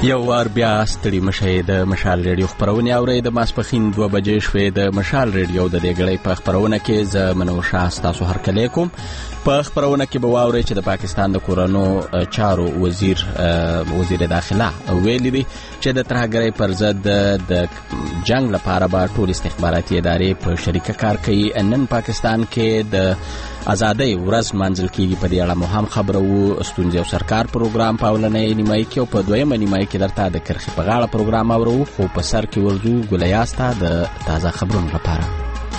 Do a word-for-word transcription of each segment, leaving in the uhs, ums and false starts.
یو وار بیا ستړي مشئ د مشال ریډیو خپرونې اورئ. د ماسپښین دوه بجې شوې. د مشال ریډیو د دې ګړۍ په خپرونه کې زه منو شاه ستاسو هرکلی کوم. په خپرونه کې به واورئ چې د پاکستان د کورونو چارو وزیر وزیر داخله ویلي دي چې د ترهګرۍ پر ضد د جنگ لپاره به ټول استخباراتي ادارې په شریکه کار کوي. نن پاکستان کې د ازادۍ ورځ منځل کېږي. په دې اړه مو هم خبره وو. ستونزې او سرکار پروګرام په اولنۍ نیمایي کې او په دویمه نیمایي کې درته د کرښې په غاړه پروګرام اورو. خو په سر کې ورځو ګلیاسته د تازه خبرونو لپاره.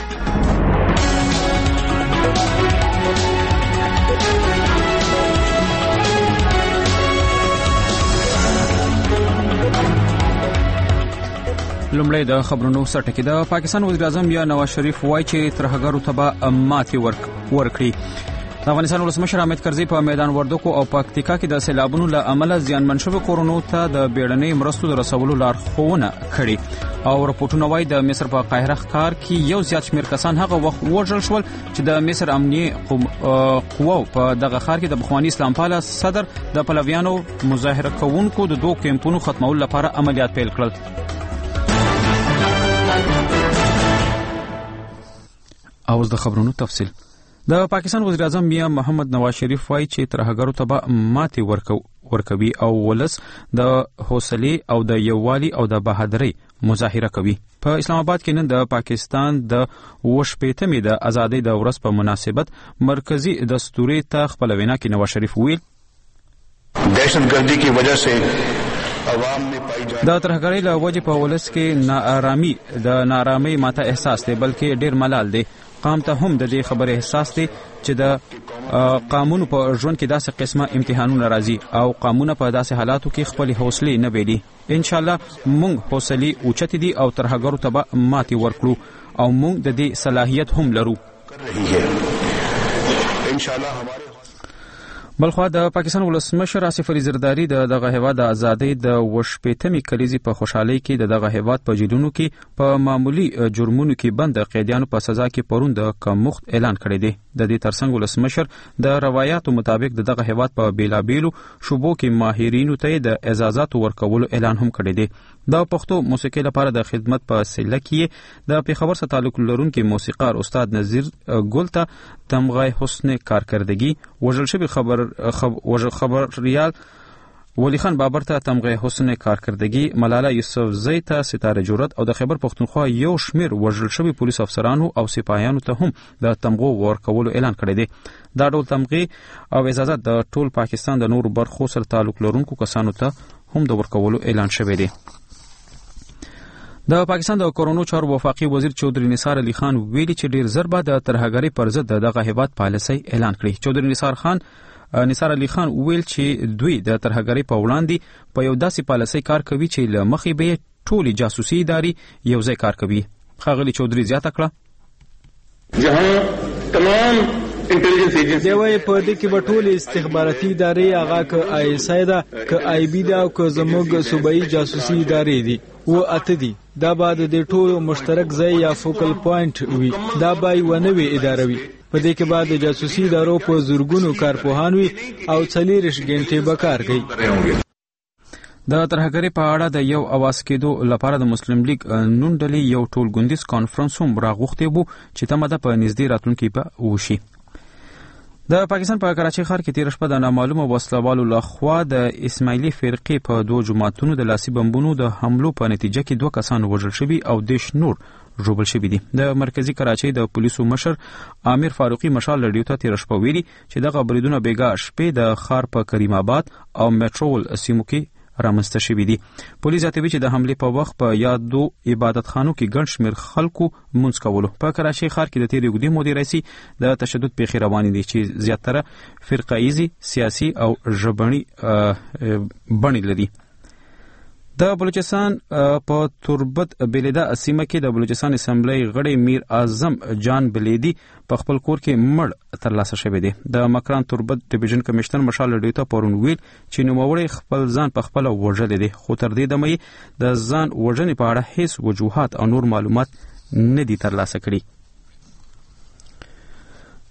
لومړی د خبرونو سرټکی. د پاکستان وزیر اعظم یا نواز شریف وایي چې ترهګرو ته به ماتې ورکړي. د افغانستان ولسمشر حامد کرزي په میدان وردګو او پکتیکا کې د سیلابونو له امله زیانمن شوو کورونو ته د بیړنۍ مرستو د رسولو لارښوونه کړې. او راپورټونه وایي د مصر په قاهره ښار کې یو زیات شمېر کسان هغه وخت وژل شول چې د مصر امنیه قواو په دغه ښار کې د بخوانی اسلام پاله صدر د پلویانو مظاهره کوونکو د دوه کیمپونو ختمولو لپاره عملیات پیل کړل. اوس د خبرونو تفصیل. د پاکستان وزیر اعظم یا محمد نواز شریف وایي چې ترهګرو ته به ماتې ورکو ورکوي او ولس د حوصله او د یووالي او د بهادرۍ مظاهره کوي. په اسلام آباد کې نن د پاکستان د وشپېتمې د ازادۍ د ورځ په مناسبت مرکزی دستوري ته خپل وینا کې نواز شریف ویل دهشتګردي کی وجہ سے عوام میں پائی جانے د ترهګرۍ له وجې په ولس کې ناارامي د ناارامۍ ماته احساس دی، بلکې ډیر ملال دی. قام ته هم د دې خبره احساس دی چې د قانون په ژوند کې داسې قسمه امتحانونه راځي او قانون په داسې حالاتو کې خپل حوصله نه بیلي. ان شاء الله موږ حوصله اوچت دي او ترهګرو ته ماتې ورکړو او موږ د دې صلاحیت هم لرو. ان شاء الله ہمارے بلخوا د پاکستان ولسمشر آصف علي زرداری د دغه هیواد د ازادۍ د وشپېتمې کلیزې په خوشحالۍ کې د دغه هیواد په جیلونو کې په معمولی جرمونو کې بند قیدیانو په سزا کې پرون د کمښت اعلان کړی دی. د دې ترڅنګ ولسمشر د روایتو مطابق د دغه هیواد په بیلابیلو شوبو کې ماهرینو ته د اجازهات ورکولو اعلان هم کړی دی. د پښتو موسیقي لپاره د خدمت په سله کې د پیښور سره تعلق لرونکي موسیقار استاد نذیر ګل ته تمغه حسن کارکردگی وژل شوی خبر خبر خبريال ولی خان بابر ته تمغه حسن کارکردگی، ملاله یوسفزۍ ته ستاره جرأت او د خیبر پښتونخوا یو شمیر وژل شوی پولیس افسرانو او سپاهیانو ته هم د تمغو ورکولو اعلان کړی دی. دا ډول تمغه او اجازه د ټول پاکستان د نور برخو سره تعلق لرونکو کسانو ته هم د ورکولو اعلان شوی دی. د پاکستان د کورونو چارو وفاقي وزیر چودري نثار علي خان ویلي چې ډیر زر به د ترهګرۍ پر ضد دغه هیواد پالیسي اعلان کړي. چودري نثار خان نثار علي خان ویل چې دوی د ترهګرۍ په وړاندې په یو داسې پالیسي کار کوي چې له مخې به ټولي جاسوسي ادارې یو ځای کار کوي. ښاغلي چودري زیاته کړه جهان تمام انټيليجنس ایجنسی دوی په دې کې به ټول استخباراتي ادارې هغه ک آی اس آی دا ک آی بی دا او ک زموږ صوبایي جاسوسي ادارې دي و اته دي. دا بعد د ټولو مشترک ځای یا فوکل پوینټ وي. دا به یو نوې اداره وي. په دې کې بعد د جاسوسي ادارو په زورګونو کارپوهان وي او څلېرش غنټې به کار کوي. د ترهګرۍ په اړه د یو اواز کېدو لپاره د مسلم لیگ نون ډلې یو ټولګوندیز کانفرنس هم راغوښتی وو چې تمه ده په نږدې راتلونکي به وشي. د پاکستان په کراچۍ ښار کې تیر شپه د نامعلومه وسلوالو لخوا د اسماعیلي فرقې په دوه جماعتونو د لاسي بمبونو د حملو په نتیجه کې دوه کسان وژل شوي او دیش نور ژوبل شوي دي. د مرکزی کراچۍ د پولیسو مشر عامر فاروقي مشال رادیو ته تیر شپه ویلي چې دغه بریدونه بیګا شپې د ښار په کریم آباد او میټرول سیمو کې رامنځته شوي دي. پولیس اتوي چې د حملې په وخت په یادو عبادتخانو کې ګڼ شمېر خلکو مونځ کولو. په کراچۍ ښار کې د تیرې اوږدې مودې راهیسې د تشدد پیښې روانې دي چې زیاتره فرقه‌ایزي، سیاسي او ژبني بڼې لري. د بلوچستان په تربت بلیده سیمه کې د بلوچستان اسمبلی غړی میر اعظم جان بلیدی په خپل کور کې مړ ترلاسه شوی دی. د مکران تربت ډیویژن کمشنر مشال رډیو ته پرون ویل چې نوموړی خپل ځان په خپل وژلی دی، خو تر دې دمه د ځان وژنې په اړه هیڅ وجوهات او نور معلومات نه دي ترلاسه کړي.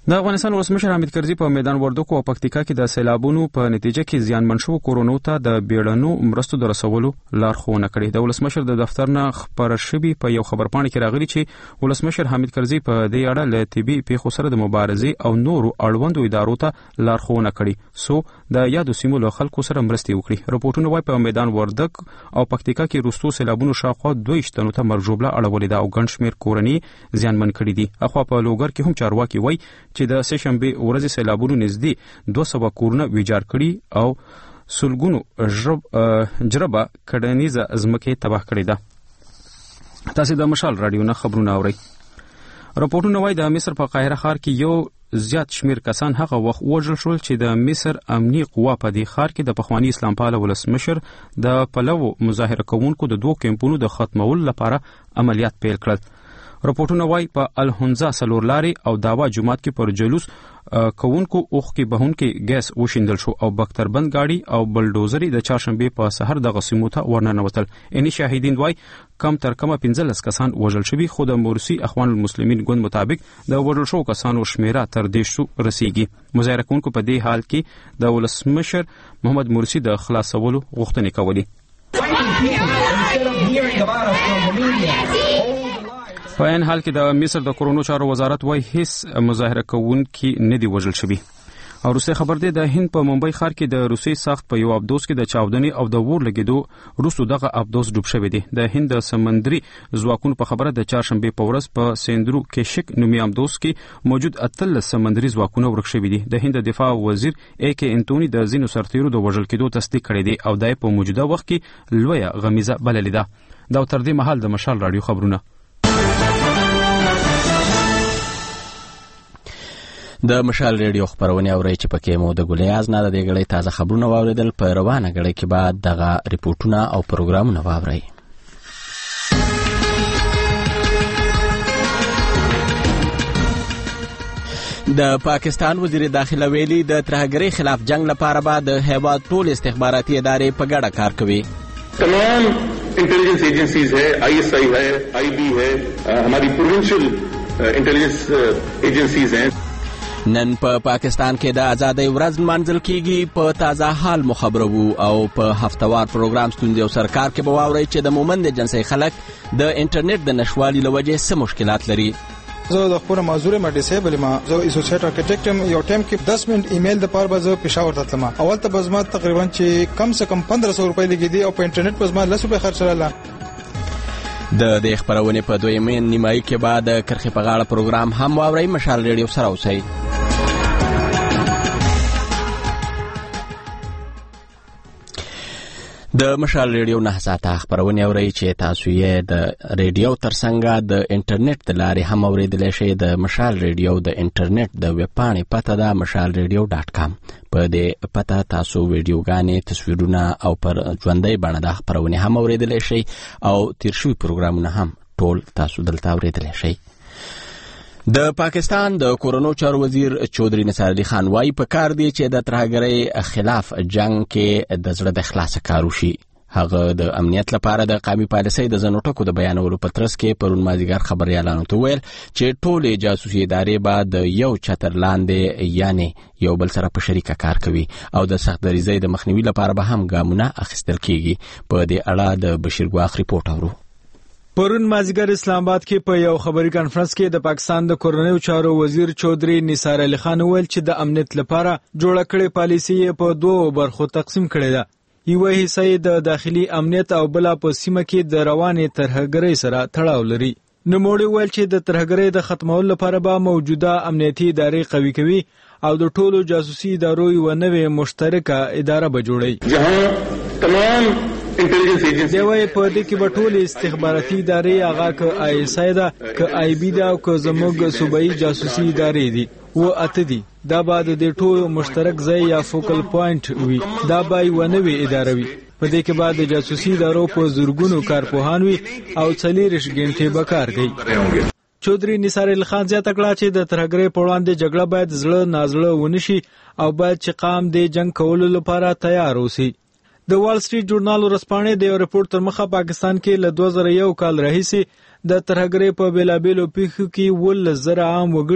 د افغانستان ولسمشر حامد کرزي په میدان وردګو او پکتیکا کې د سیلابونو په نتیجه کې زیانمن شوو کورونو ته د بیړنو مرستو د رسولو لارښوونه کړې. د ولسمشر د دفتر نه خبر شوی په یو خبرپاڼه کې راغلي چې ولسمشر حامد کرزي په دې اړه له طبي پیښو سره د مبارزې او نورو اړوندو ادارو ته لارښوونه کړې سو د یادو سیمو له خلکو سره مرستې وکړي. رپورټونه وايي په میدان وردګ او پکتیکا کې وروستو سیلابونو شاوخوا دوه شتنو ته مرجوبله اړولې ده او ګڼ شمېر کورنۍ زیانمن کړي دي. اخوا په لوګر کې هم چارواکي وایي چې د سه شنبه ورځې سیلابونو نږدې دوه سوه کورونه ویجاړ کړي او سلګونو جربه کډنیزه ځمکې تباه کړې ده. تاسو د مشال رادیو نه خبرونه اورئ. رپورټونه وايي د مصر په قاهره ښار کې یو زیات شمیر کسان هغه وخت وژل شول چې د مصر امنیي قوا په دې ښار کې د پخوانی اسلام پاله ولسمشر د پلوو مظاهره کوونکو د دوه کیمپونو د ختمولو لپاره عملیات پیل کړل. رپورټونه وايي په الهنزا سلور لاري او داوا جماعت کې پر جلوس کوونکو اوخ کې بهونکي ګیس وشیندل شو او بختربند گاډي او بلډوزري د چهارشنبه په سحر د غسیمو ته ورننوتل. اني شاهدین وايي کم تر کمه پنځلس کسان وژل شوي خو د مورسی اخوان المسلمین ګوند مطابق د وژل شو کسانو شمیره تر دیشو رسیږي. مظاهره کوونکو په دې حال کې د ولسمشر محمد مرسی د خلاصولو غوښتنې کولې. په این حال کې د مصر د کورونو چارو وزارت وايي هیڅ مظاهره کوونکي نه دی وژل شوي. او روسي خبر دی د هند په ممبئی ښار کې د روسي ساخت په یو ابدوس کې د چاودنې او د اور لګېدو وروسته دغه ابدوس ډوب شوی دی. د هند د سمندري ځواکونو په خبره د چهارشنبه په ورځ په سیندرو کېشک نومي ابدوس کې موجود اتلس سمندري ځواکونه ورک شوي دي. د هند دفاع وزیر اے کې انټونی د ځینو سرتیرو د وژل کېدو تصدیق کړی دی او دای په موجوده وخت کې لویه غمیزه بللې ده. دا تر دې مهال د مشال رادیو خبرونه. د مشال ریډیو خبرونه اورئ چې پکې مو د ګلیاز نه د دې غړې تازه خبرونه واوریدل. په روانه غړې کې بعد دغه ریپورتونه او پروګرامونه واورئ. د پاکستان وزیر داخله ویلي د ترهګرۍ خلاف جنگ لپاره به د هیواد ټول استخباراتي ادارې په ګډه کار کوي. تمام intelligence agencies है, I S I है, आई बी है, हमारी प्रोविंशियल इंटेलिजेंस एजेंसीज हैं. نن په پاکستان کې د ازادۍ ورځ نمانځل کیږي. په تازه حال مخبرو او په هفتوار پروګرام ستوندې او سرکار کې به واورئ چې د مومند جنسي خلک د انټرنیټ د نشوالي له وجې څه مشکلات لري. زه د خپل معذور ما ډیسیبل ما زه اسوسییټ ارکیټیکټ یم. یو ټایم کې دس منټ ایمیل د پاره به زه پېښور ته تلم. اول ته بزما تقریبا چې کم سے کم پندرہ سو روپۍ لګیدي او په انټرنیټ بزما لس روپۍ خرڅ کړل. د دې خبرونه په دویمه نیمایي کې بعد کرخي په غاړه پروګرام هم واورئ. مشال ریډیو سره اوسئ. د مشال ریډیو نه ساته خبرونه اورئ چې تاسو یې د ریډیو ترڅنګ د انټرنیټ د لارې هم اوریدلی شئ. د مشال ریډیو د انټرنیټ د ویب پاڼې پته ده مشال ریډیو ډاټ کام. په دې پته تاسو ویډیوګانې، تصویرونه او پر ژوندۍ بڼه د خبرونه هم اوریدلی شئ او تیر شوي پروګرامونه هم ټول تاسو دلته اوریدلی شئ. د پاکستان د کورونو چارو وزیر چودري نثار علي خان وايي په کار دی چې د ترهګرۍ خلاف جنگ کې د زړه د اخلاص کار وشي. هغه د امنیت لپاره د قومي پالیسۍ د ځینو ټکو د بیانولو په ترڅ کې پرون مازدیګر خبریالانو ته ویل چې ټولې جاسوسي ادارې به د یو چتر لاندې یعنی یو بل سره په شریکه کار کوي او د سختدریزۍ د مخنیوي لپاره به هم ګامونه اخیستل کیږي. په دې اړه د بشیر ګواخ ریپورت اورو. پرون مازیګر اسلام آباد کې په یو خبري کانفرنس کې د پاکستان د کورنیو چارو وزیر چودري نثار علي خان ویل چې د امنیت لپاره جوړه کړې پالیسي په دوه برخو تقسیم کړې ده. یو حصہ د داخلي امنیت او بل په سیمه کې د روانې ترهګرۍ سره تړاو لري. نوموړي ویل چې د ترهګرۍ د ختمولو لپاره به موجوده امنیتي ادارې قوي کوي او د ټولو جاسوسي ادارو یو نوې مشترکه اداره به جوړي. جهاں تمام इंटेलिजेंस एजेंसी دی وای په دې کې به ټول استخباراتي ادارې هغه ک آی اس آی دا ک آی بی دا او ک زموږ صوبایي جاسوسي ادارې دي و اته دي. دا بعد د ټولو مشترک ځای یا فوکل پوینټ وي. دا به یو نوې اداره وي. په دې کې بعد د جاسوسي ادارو په زورګونو کارپوهان وي او څلېرش غنټې به کار کوي. چودري نثار علي خان زیاته کړه چې د ترهګرۍ په وړاندې جګړه باید زړه نازړه ونشي او باید چې قام د جنگ کولو لپاره تیار اوسي. د وال سټریټ ژورنال ورسپانې د یو ریپورت تر مخه پاکستان کې له دوه زره یو کال راهیسې د ترهګرۍ په بیلابېلو پیښو کې ولس زره عام وګړي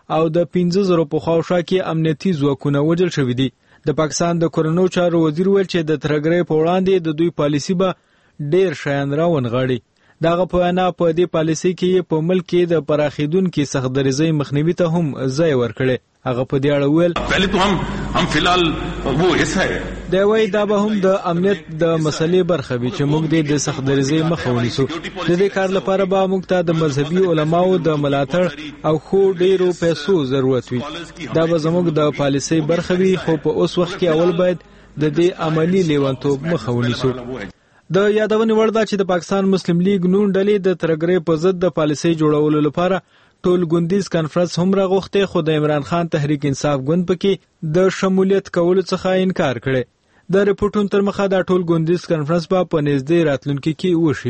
او د پنځه زره په خواوشا کې امنیتي ځواکونه وژل شوي دي. د پاکستان د کورنیو چارو وزیر ویل چې د ترهګرۍ په وړاندې د دوی پالیسي به ډیر شیان راونغاړي. دغه په وینا په دې پالیسي کې په ملک کې د پراخېدونکو سختدریزۍ مخنیوي ته هم ځای ورکړي. هغه په دې اړه ویل پهلے تو هم هم فلحال وو حصہ ہے دا وایي دا به هم د امنیت د مسلې برخه وي چې موږ د سختدریزۍ مخه ونیسو. د دې کار لپاره به موږ ته د مذهبي علماو د ملاتړ او خو ډیرو پیسو ضرورت وي. دا به زموږ د پالیسۍ برخه وي، خو په اوس وخت کې اول باید د دې عملی لیونتوب مخه ونیسو. د یادونې وړ ده چې د پاکستان مسلم لیگ نون ډلې د ترهګرۍ په ضد د پالیسۍ جوړولو لپاره ټول ګوندیز کانفرنس هم راغوښته، خو د عمران خان تحریک انصاف ګوند پکې د شمولیت کولو څخه انکار کړي. د ریپورتونو تر مخه د ټول ګوندیز کانفرنس په نږدې راتلونکي کې وشي.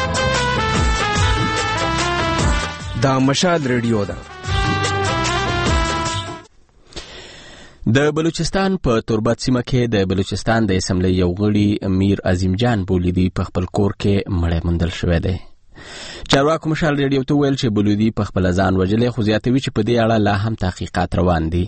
دا مشال ریډیو ده. د بلوچستان په تربت سیمه کې د بلوچستان د اسمبلی یو غړي میر عظیم جان بولیدي په خپل کور کې مړی موندل شوی دی. چارواکو مشال ریډیو ته ویل چې بلودي په خپل ځان وژلی، خو زیاتوي چې په دې اړه لا هم تحقیقات روان دي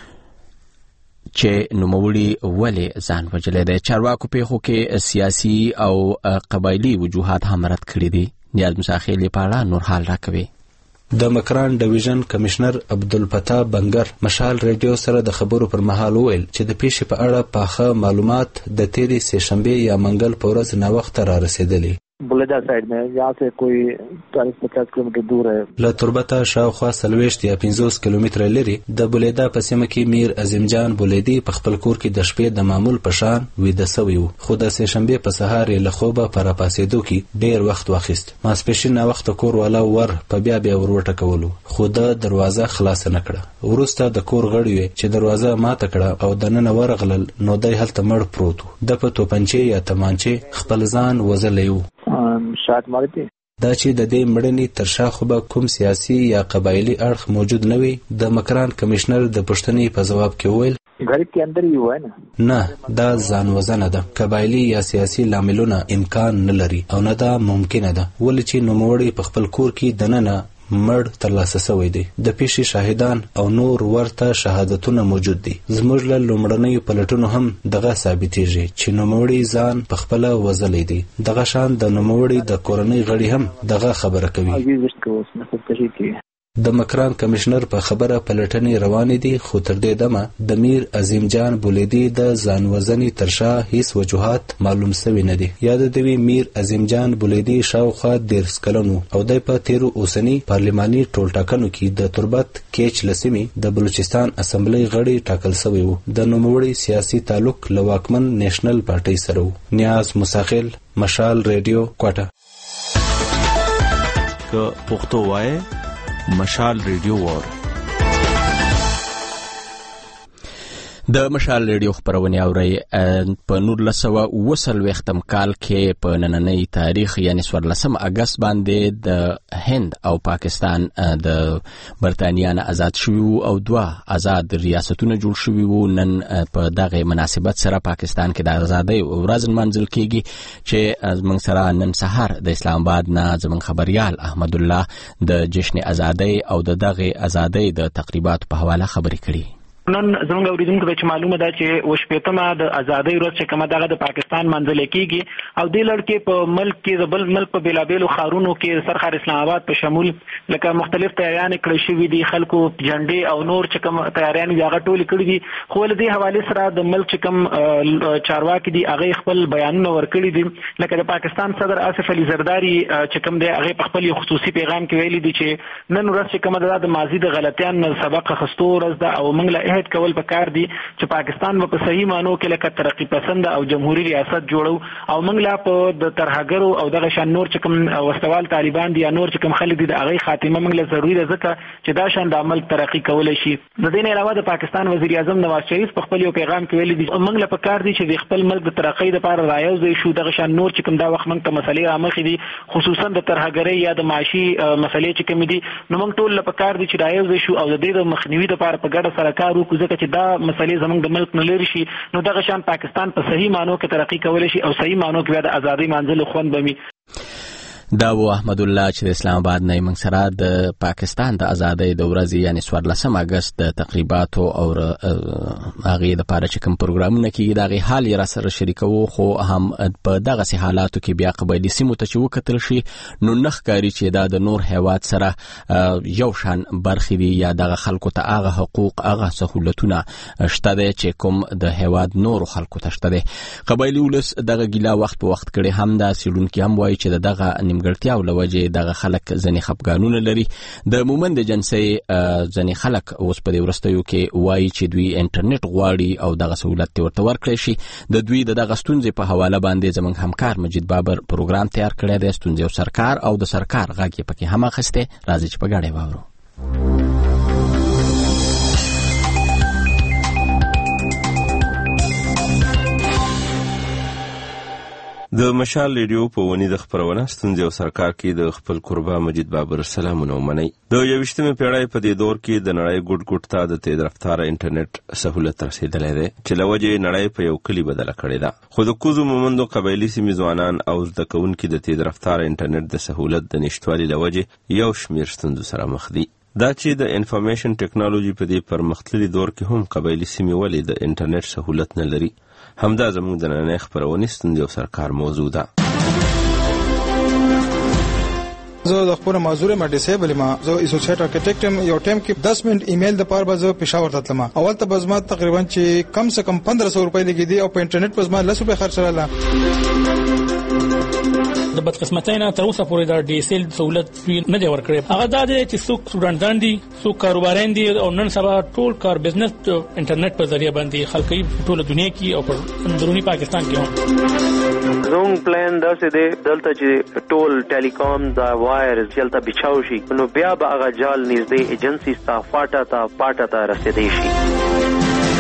چې نوموړي ولې ځان وژلی دی. چارواکو پیښو کې سیاسي او قبایلي وجوهات هم رد کړي دي. نیاز مساخیل په اړه نور حال راکوي. د مکران ډیویژن کمشنر عبدالفتاح بنگر مشال ریډیو سره د خبرو پر مهال وویل چې د پیښې په اړه پاخه معلومات د تیرې سهشنبې یا منګل په ورځ ناوخته را رسېدلي. बुलेदा साइड में यहाँ से कोई चालीस पचास किलोमीटर दूर है. له تربته شاوخوا څلوېښت یا پنځوس کیلومتره لري د بولیدا په سیمه کې میر عظیم جان بولیدي په خپل کور کې د شپې د معمول په شان ویده سوی و، خو د سهشنبې په سهار یې له خوبه په راپاڅېدو کې ډېر وخت واخیست. ماسپښین ناوخته کور والا ور په بیا بیا ور وټکولو، خو د دروازه خلاصه نه کړه. وروسته د کور غړي وی چې دروازه ماته کړه او دننه ورغلل، نو دی هلته مړ پروت و. د په توپنچې یا تمانچې خپل ځان وژلی و. شاید مارته دا چې د دې مړنې تر شا خو به کوم سیاسي یا قبایلی اړخ موجود نه وي. د مکران کمشنر د پوښتنې په ځواب کې وویل घर के अंदर ही हुआ है ना. نه، دا ځان وژنه ده. قبایلی یا سیاسي لاملونه امکان نه لري او نه دا ممکنه ده، ولې چې نوموړی په خپل کور کې دننه مړ ترلاسه شوی دی. د پیښې شاهدان او نور ورته شهادتونه موجود دي. زموږ له لومړنیو پلټونو هم دغه ثابتېږي چې نوموړی ځان په خپله وژلی دی. دغه شان د نوموړي د کورنۍ غړي هم دغه خبره کوي. د مکران کمشنر په خبره پلټنې روانې دي، خو تر دې دمه د میر عظیم جان بولیدي د ځان وژنې تر شا هیڅ وجوهات معلوم سوي نه دي. یاد دوی میر عظیم جان بولیدي شاوخوا دېرش کلن و او دی په تیرو اوسني پارلماني ټولټاکنو کې د تربت کیچ له سیمې د بلوچستان اسمبلی غړي ټاکل سوی و. د نوموړي سیاسي تعلق له واکمن نیشنل پارټۍ سره و. نیاز مساخیل، مشال ریډیو، کوټه. که پښتو وایي مشال ریډیو وار. د مشال ریډیو خبرونه اوري په نولس سوه اوه څلوېښتم کال کې په نننۍ تاریخ یعنی څوارلسم اګست باندې د هند او پاکستان د برتانیا نه آزاد شوي او دوه آزاد ریاستونه جوړ شوي وو. نن په دغه مناسبت سره پاکستان کې د ازادۍ ورځ نمانځل کیږي چې زموږ سره نن سهار د اسلام آباد نه زموږ خبريال احمد الله د جشن ازادۍ او د دغه ازادۍ د تقریبات په حواله خبرې کړي. نن زموږ اوریدونکو ته چې معلومه ده چې وشپېتمه د ازادۍ ورځ چې کومه دغه د پاکستان منځل کېږي او دې لړ کې په ملک کې د بل ملک په بیلابېلو ښارونو کې سرخار اسلام آباد په شمول لکه مختلف تیاریانې کړې شوي دي. خلکو جنډې او نور چې کوم تیاریانې دي هغه ټولې کړي دي، خو له دې حوالې سره د ملک چې کوم چارواکي دي هغه خپل بیانونه ورکړي دي. لکه د پاکستان صدر آصف علي زرداري چې کوم دی هغه په خپل خصوصي پیغام کې ویلي دي چې نن ورځ چې کومه ده د ماضي د غلطیانو سبق اخیستو ورځ ده او موږ له عهد کول پکار دي چې پاکستان په صحیح مانو کې لکه ترقی پسند او جمهوریت ریاست جوړو او موږ لا په د ترهګرو او دغه شان نور چې کوم وسوال طالبان دي یا نور چې کوم خلک دي د هغه خاتمه موږ له ضروري ده ځکه چې دا شان د عمل ترقی کولای شي. د دې نه علاوه د پاکستان وزیر اعظم نواز شریف په خپل یو پیغام کې ویلي دي موږ له پکار دي چې د خپل ملک د ترقی لپاره رايوځي شو دغه شان نور چې کوم دا وخت موږ ته مسلې رامخې دي خصوصا د ترهګرۍ یا د معاشي مسلې چې کوم دي نو موږ ټول له پکار دي چې رايوځي شو او د دې د مخنیوي لپاره په ګډه سره کار وکړو ځکه چې دا مسلې زموږ د ملک نه لري شي نو دغه شان پاکستان په صحیح مانو کې ترقی کولای شي او صحیح مانو کې د ازادۍ منځل خوند بمي. دا و احمد الله چې د اسلام آباد نه موږ سره د پاکستان د ازادۍ د ورځې یعنی څوارلسم اگست د تقریباتو او هغه د پاره چې کوم پروګرامونه کیږي دا غي حال یې را سره شریکو خو هم په دغه سي حالاتو کې بیا قبایلی سیمو ته چې وکتل شي نو نخ کاری چې دا د نور هیواد سره یو شان برخې دي یا دغه خلکو ته هغه حقوق هغه سہولتونه شته دي چې کوم د هیواد نور خلکو ته شته دي. قبایلی ولس دغه ګیلا وخت په وخت کړي هم دا سیډونکو هم وایي چې دغه نیمګړتیاو لوجه دغه خلک ځنې خپګانونه لري. د مومند جنسي ځنې خلک اوس په دې ورستیو کې وایي چې دوی انټرنیټ غواړي او دغه سہولت ورته ورکړي شي. د دوی دغه ستونزې په حواله باندې زمونږ همکار مجید بابر پروګرام تیار کړی دی. ستونزې او سرکار او د سرکار غږ یې پکې هم اخیسته. راځي چې په ګډه واورو. د مشال ریډیو په ونی د خبرونه ستونزې او سرکار کې د خپل قربا مجید بابر سلامونه ومني. د یوشتمه پیړۍ په دې دور کې د نړۍ ګډ ګډ ته د تیز رفتار انټرنیټ سہولت رسیدلې ده چې لوجه نړۍ په یو کلی بدل کړی ده. خو د کوزو مومندو قبایلی سیمې ځوانان او د کونکو د تیز رفتار انټرنیټ د سہولت د نشټوالي لوجه یو شمیر ستونزو سره مخ دي. دا چې د انفارمیشن ټیکنالوژي په دې پرمختللي دور کې هم قبایلی سیمې ولې د انټرنیټ سہولت نه لري همدا زموږ د نن خبرونه ستوندې او سرکار موضوع ده. زه د خپل معذور ما ډیسیبل ما زه اسوسییټ ارکیټیکټ یو ټیم کې دس منټ ایمیل د پاره به پېښور ته تلم. اول ته بزما تقریبا چې کم سے کم پندرہ سو روپۍ لګیدي او په انټرنیټ بزما لس روپۍ خرڅ کړل. د بدقسمتۍ نه تر اوسه پورې د ډي اس ال سہولت نه دی ورکړی. هغه دا دی چې څوک سټوډنټان دي څوک کاروباران دي او نن سبا ټول کار بزنس انټرنیټ په ذریعہ باندې خلک ټول دنیا کې او په اندرونی پاکستان کې هم زوم پلان دا څه دی دلته چې ټول ټیلیکام دا وایر چلته بچاو شي نو بیا به هغه جال نږدې ایجنسی ستا فاټا تا پاټا تا رسیدي شي.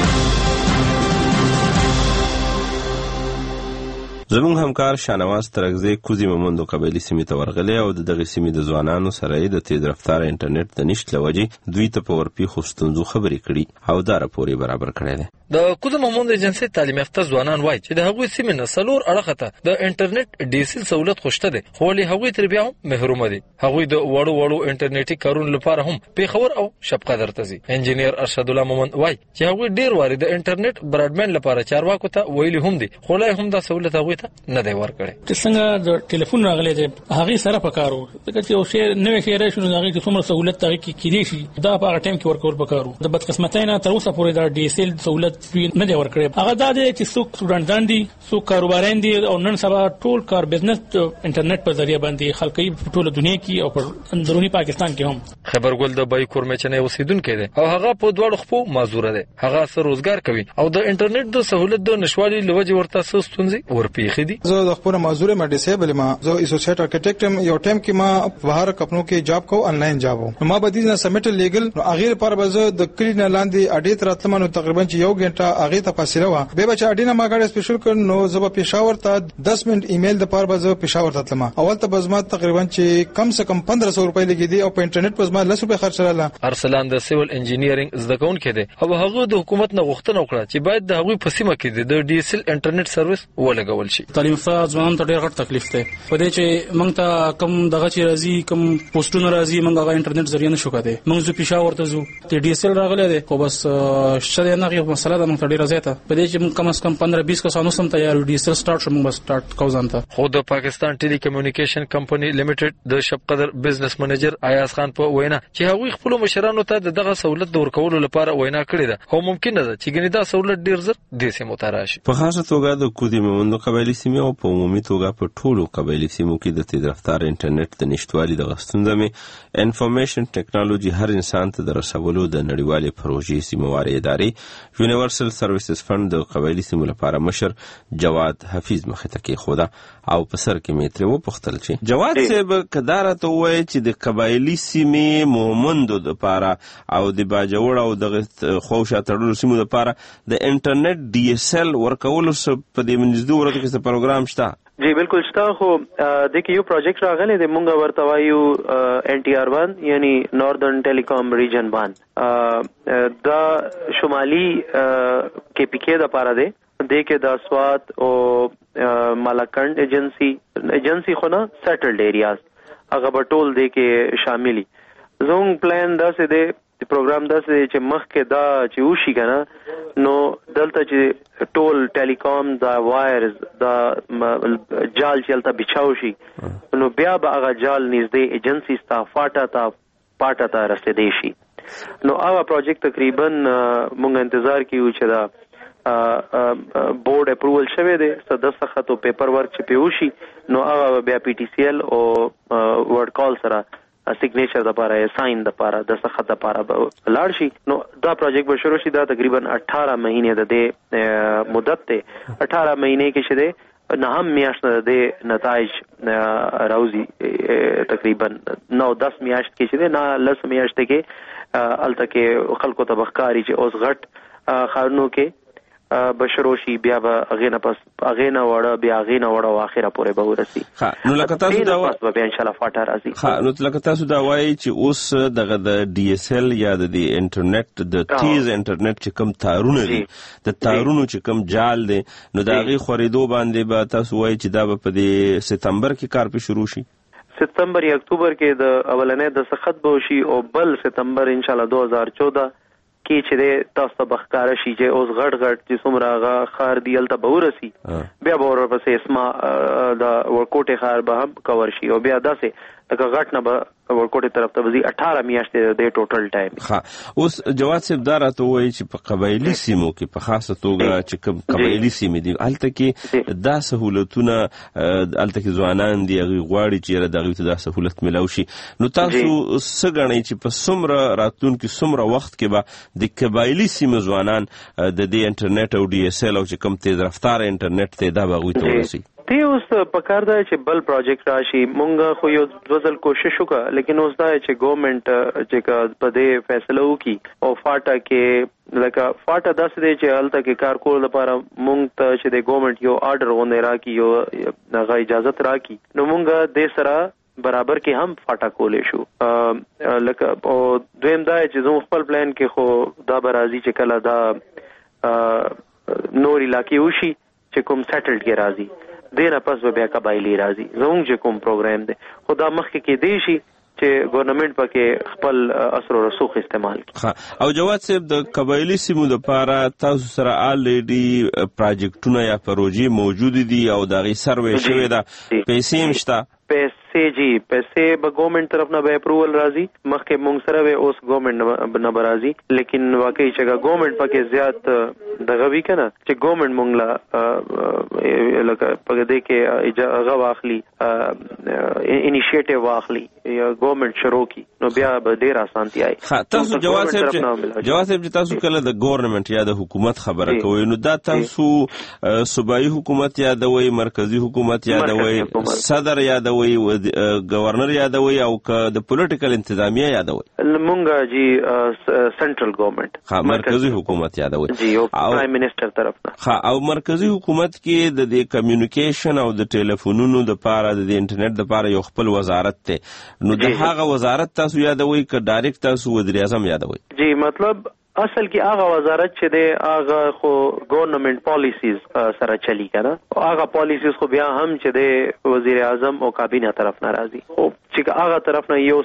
زموږ همکار شانواز ترغزی کوزي مومندو قبایلی سیمې ته ورغلی او دغه سیمې د ځوانانو سره د تیز رفتار انټرنیټ د نشټ لوجې دوی ته په ورپی خوستونزو خبرې کړي او دا راپور برابر کړی دی. د کوزو مومندو ایجنسی تعلیم یافته ځوانان وایي چې د هغوی سیمې نه سلور اړخه ته د انټرنیټ ډي اس ال سہولت خوشته دي خو ولې هغوی تر بیا هم محروم دي. هغوی د وړو وړو انټرنیټي کارونو لپاره هم پیښور او شپقدر ته ځي. انجینیر ارشد الله مومند وایي چې هغوی ډیر واري د انټرنیټ براډباند لپاره چارواکو ته ویلي هم دي خو لا هم دا سہولت هغوی نه دی ورکړی. چې څنګه د ټلیفون راغلی دی هغه سره پکارو ځکه چې یو شی نوې شی راشي نو هغه چې څومره سہولت هغه کې کېدی شي دا په هغه ټایم کې ورکول پکارو. د بدقسمتۍ نه تر اوسه پورې د ډي اس ال سہولت نه دی ورکړی. هغه دا دی چې څوک سټوډنټان دي څوک کاروباران دي او نن سبا ټول کار بزنس انټرنیټ په ذریعہ باندې خلک ټول دنیا کې او په اندرونی پاکستان کې هم. خبرګل د بای کورمچنه اوسیدونکو دی او هغه په دوړ خپو معذور دی. هغه سره روزګار کوي او د انټرنیټ د سہولت د نشوالي لوجه ورته سستونځي ورپیخي دي. زه د خپل معذور ما ډیسیبل ما زه اسوسییټ ارکیټیکټ یو ټیم کې ما بهر کپنو کې جاب کو انلاین جاب نو ما بدی نه سبمټ لیګل نو اغیر پر بزه د کلین لاندې اډیت راتلم نو تقریبا چې یو غنټه اغه ته فاصله و به بچ اډینه ما غاډه سپیشل کړ نو زه په پېښور ته دس منټ ایمیل د پر بزه پېښور ته تلم. اول ته بزما تقریبا چې کم سے کم پندرہ سو روپۍ لګیدي او په انټرنیټ بزما لس روپۍ خرڅ کړل. ارسلان د سیول انجینیرینګ زده کوونکی دی او هغه د حکومت نه غوښتنه وکړه چې باید د هغوی په سیمه کې د ډي اس ال انټرنیټ سرویس ولګول شي. تعلیم یافته ځوانان ته ډېر غټ تکلیف دی په دې چې موږ ته کم دغه چې راځي کم پوسټونه راځي موږ هغه انټرنیټ ذریعہ نشو کړای. موږ زو پېښور ته ځو ته ډي اس ال راغلی دی خو بس شته نه غي مسله ده موږ ته ډېر زیاته په دې چې موږ کم از کم پندرہ بیس کسانو سم تیار ډي اس ال سٹارټ شوم بس سٹارټ کو ځانته. خو د پاکستان ټیلی کمیونیکیشن کمپنی لیمیټډ د شپقدر بزنس منیجر ایاز خان په وینا چې هغوی خپل مشرانو ته دغه سہولت د ورکولو لپاره وینا کړې ده او ممکن ده چې ګنې دا سہولت ډیر زر د سیمو ته راشي. په خاصه توګه د کوزي مومندو قبایلی سیمې او په عمومي توګه په ټولو قبایلی سیمو کې د تیز رفتار انټرنیټ د نشټوالي د غستونځمې انفارمیشن ټیکنالوژي هر انسان ته د رسولو د نړیوالې پروژې سیمواري ادارې یونیورسل سرویسز فند د قبایلی سیمو لپاره مشر جواد حفیظ مخه ته کې خوده او په سر کې میتره و پختل چې جواد صاحب کدارته وای چې د قبایلی سیمې مومندو د لپاره او د باجوړ او د خوښه تړلو سیمو لپاره د انټرنیټ ډي اس ال ورکول په دې منځدو ورته کې پروګرام شته. جی بالکل شته خو د کې یو پروجیکټ راغلی دی مونږ ورته وایو ان ټي آر باندې یعنی ناردرن ټیلیکام ریجن باندې دا شمالي کې پی کې د پاره دی د کې د اسوات او مالاکنډ ایجنسی ایجنسی خو نه سیټلډ ایریاز هغه به ټول د کې شاملي. زموږ پلان داسې دی پروګرام داسې چې مخکې دا چې وشي که نه نو دلته چې ټول ټیلیکام دا وایرز دا جال چې هلته بچاو شي نو بیا به هغه جال نږدې ایجنسیز ته فاټا ته پاټا ته رسېدی شي. نو هغه پروجیکټ تقریبا مونږ انتظار کیو چې دا بورډ اپروول شوی دی څه دستخط او پیپر ورک چې پې وشي نو هغه بیا پی ټي سی ایل او ورډ کال سره سیګنیچر د پاره ساين د پاره د دستخط د پاره لاړ شي. نو دا پروجیکټ به شروع شي. دا تقریبا اٹھارہ مہینے د دې مدت ته اٹھارہ مہینے کې شته نه هم میاشت د نتایج راوزی تقریبا نو دس میاشت کې شته نه لس میاشت کې الته کې خلکو ته بخکاری چې اوس غټ خارنو کې بشروشي بیا به اغینه پس اغینه وړه بیا اغینه وړه واخره پورې به ورسي. ها نو لکه تاسو دا وایي به ان شاء الله فاټا راځي. ها نو لکه تاسو دا وایي چې اوس دغه د ډي اس ال یا د انټرنیټ د تیز انټرنیټ چې کوم تارونه دي د تارونو چې کوم جال دي نو دا غي خریدو باندې به تاسو وایي چې دا به په دې سپتمبر کې کار په شروع شي. سپتمبر یا اکتوبر کې د اولنې د سخت به شي او بل سپتمبر ان شاء الله دو ہزار چودہ کې چې تاسو ته بخکار شي چې اوس غټ غټ چې څومره هغه خار دی الته به ورسي بیا به ورپسې اسما د ورکوټې خار به هم کور شي او بیا داسې لکه غټ نه به ورکوټې طرف ته وځي اٹھارہ میاشتې د ټوټل ټایم. ها اوس جواد صاحب دا راته وایي چې په قبایلي سیمو کې په خاصه توګه چې کوم قبایلي سیمې دي هلته کې دا سهولتونه هلته کې ځوانان دي هغوی غواړي چې دغوی ته دا سهولت میلاو شي. نو تاسو څه ګڼئ چې په څومره راتلونکي څومره وخت کې به د قبایلي سیمو ځوانان د دې انټرنیټ او ډي اس ال او چې کوم تیز رفتار انټرنیټ دی دا به هغوی ته ورسي؟ دی اوس پکار دی چې بل پروجیکټ راشي. مونږ خو یو ځل کوشش وکړه لیکن اوس دا چې ګورنمنت چې په دې فیصله وکړي او فاټا کې لکه فاټا داسې دی چې هلته کې کار کول لپاره مونږ ته چې د ګورنمنت یو آرډر غوندې راکړي یو هغه اجازت راکړي نو مونږ دې سره برابر کې هم فاټا کولی شو. لکه او دویم دا چې زموږ خپل پلان کې خو دا به راځي چې کله دا نور علاقې وشي چې کوم سیټلډ کې راځي دینه پس به بیا قبایلی راځي. زموږ چې کوم پروګرام دی خو دا مخکې کې دی شي چې ګورنمنت پکې خپل اثر او رسوخ استعمال کړي. او جواد صاحب د قبایلی سیمو لپاره تاسو سره الریډي پروجیکټونه یا پروژې موجود دي او د غي سروې شوی دا پیسې مشته؟ پیسې جی پیسې به ګورنمنت طرف نه به اپروول راځي مخکې مونږ سره به اوس ګورنمنت نه به راځي لیکن واقعي چې ګورنمنت پکې زیات دغه وی کنه چې ګورنمنت مونږ لا لکه پکې دې کې هغه واخلي انیشیټیو واخلي یا ګورنمنت شروع کی نو بیا به ډیر اسانتي آی. تاسو جواد صاحب جواد صاحب تاسو کله د ګورنمنت یا د حکومت خبره کوئ نو دا تاسو صوبایي حکومت یادوي مرکزی حکومت یادوي صدر یادوي گورنر یادوي او که د پولیټیکل انتظامیه یادوي؟ مونږه جی سنټرل ګورنمنت ها مرکزی حکومت یادوي جی او پرایم منسٹر طرف نه. ها او مرکزی حکومت کې د دې کمیونیکیشن او د ټلیفونونو د پاره د انټرنیټ د پاره یو خپل وزارت ته نو د هغه وزارت تاسو یادوي که ډایرکټ تاسو وزیر اعظم یادوي؟ جی مطلب اصل کې هغه وزارت چې دی هغه خو ګورنمنت پالیسیز سره چلی کنه هغه پالیسیز خو بیا هم چې دی وزیر اعظم او کابینه طرف نه راځي او چې هغه طرف نه یو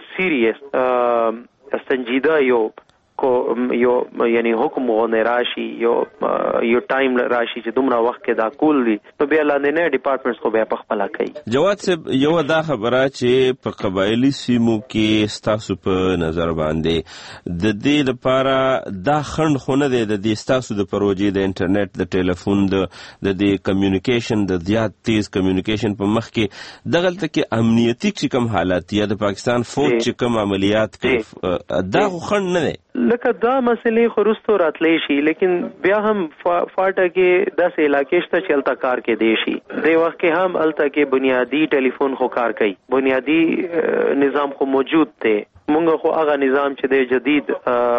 سیریس سنجیده یو کو یو یعنی حکم غونې راشي یو یو ټایم راشي چې دومره وخت کې دا کول دي نو بیا لاندې نه ډپارټمنټس خو بیا په خپل کوي. جواد صاحب یو دا خبره چې په قبایلی سیمو کې ستاسو په نظر باندې د دې لپاره دا خند خو نه دی د دې ستاسو د پروژې د انټرنیټ د ټلیفون د د دې کمیونیکیشن د زیات تیز کمیونیکیشن په مخ کې دغلته کې امنیتي چې کوم حالات یا د پاکستان فوج چې کوم عملیات کوي دا خو خند نه دی لکه دا مسئلې خو رستو راتلی شي لیکن بیا هم فاټا کې داسې علاقې شته چې هلته کار کې دی شي دې وخت کې هم هلته کې بنیادي ټلیفون خو کار کوي بنیادي نظام خو موجود دی مونږ خو هغه نظام چې دی جدید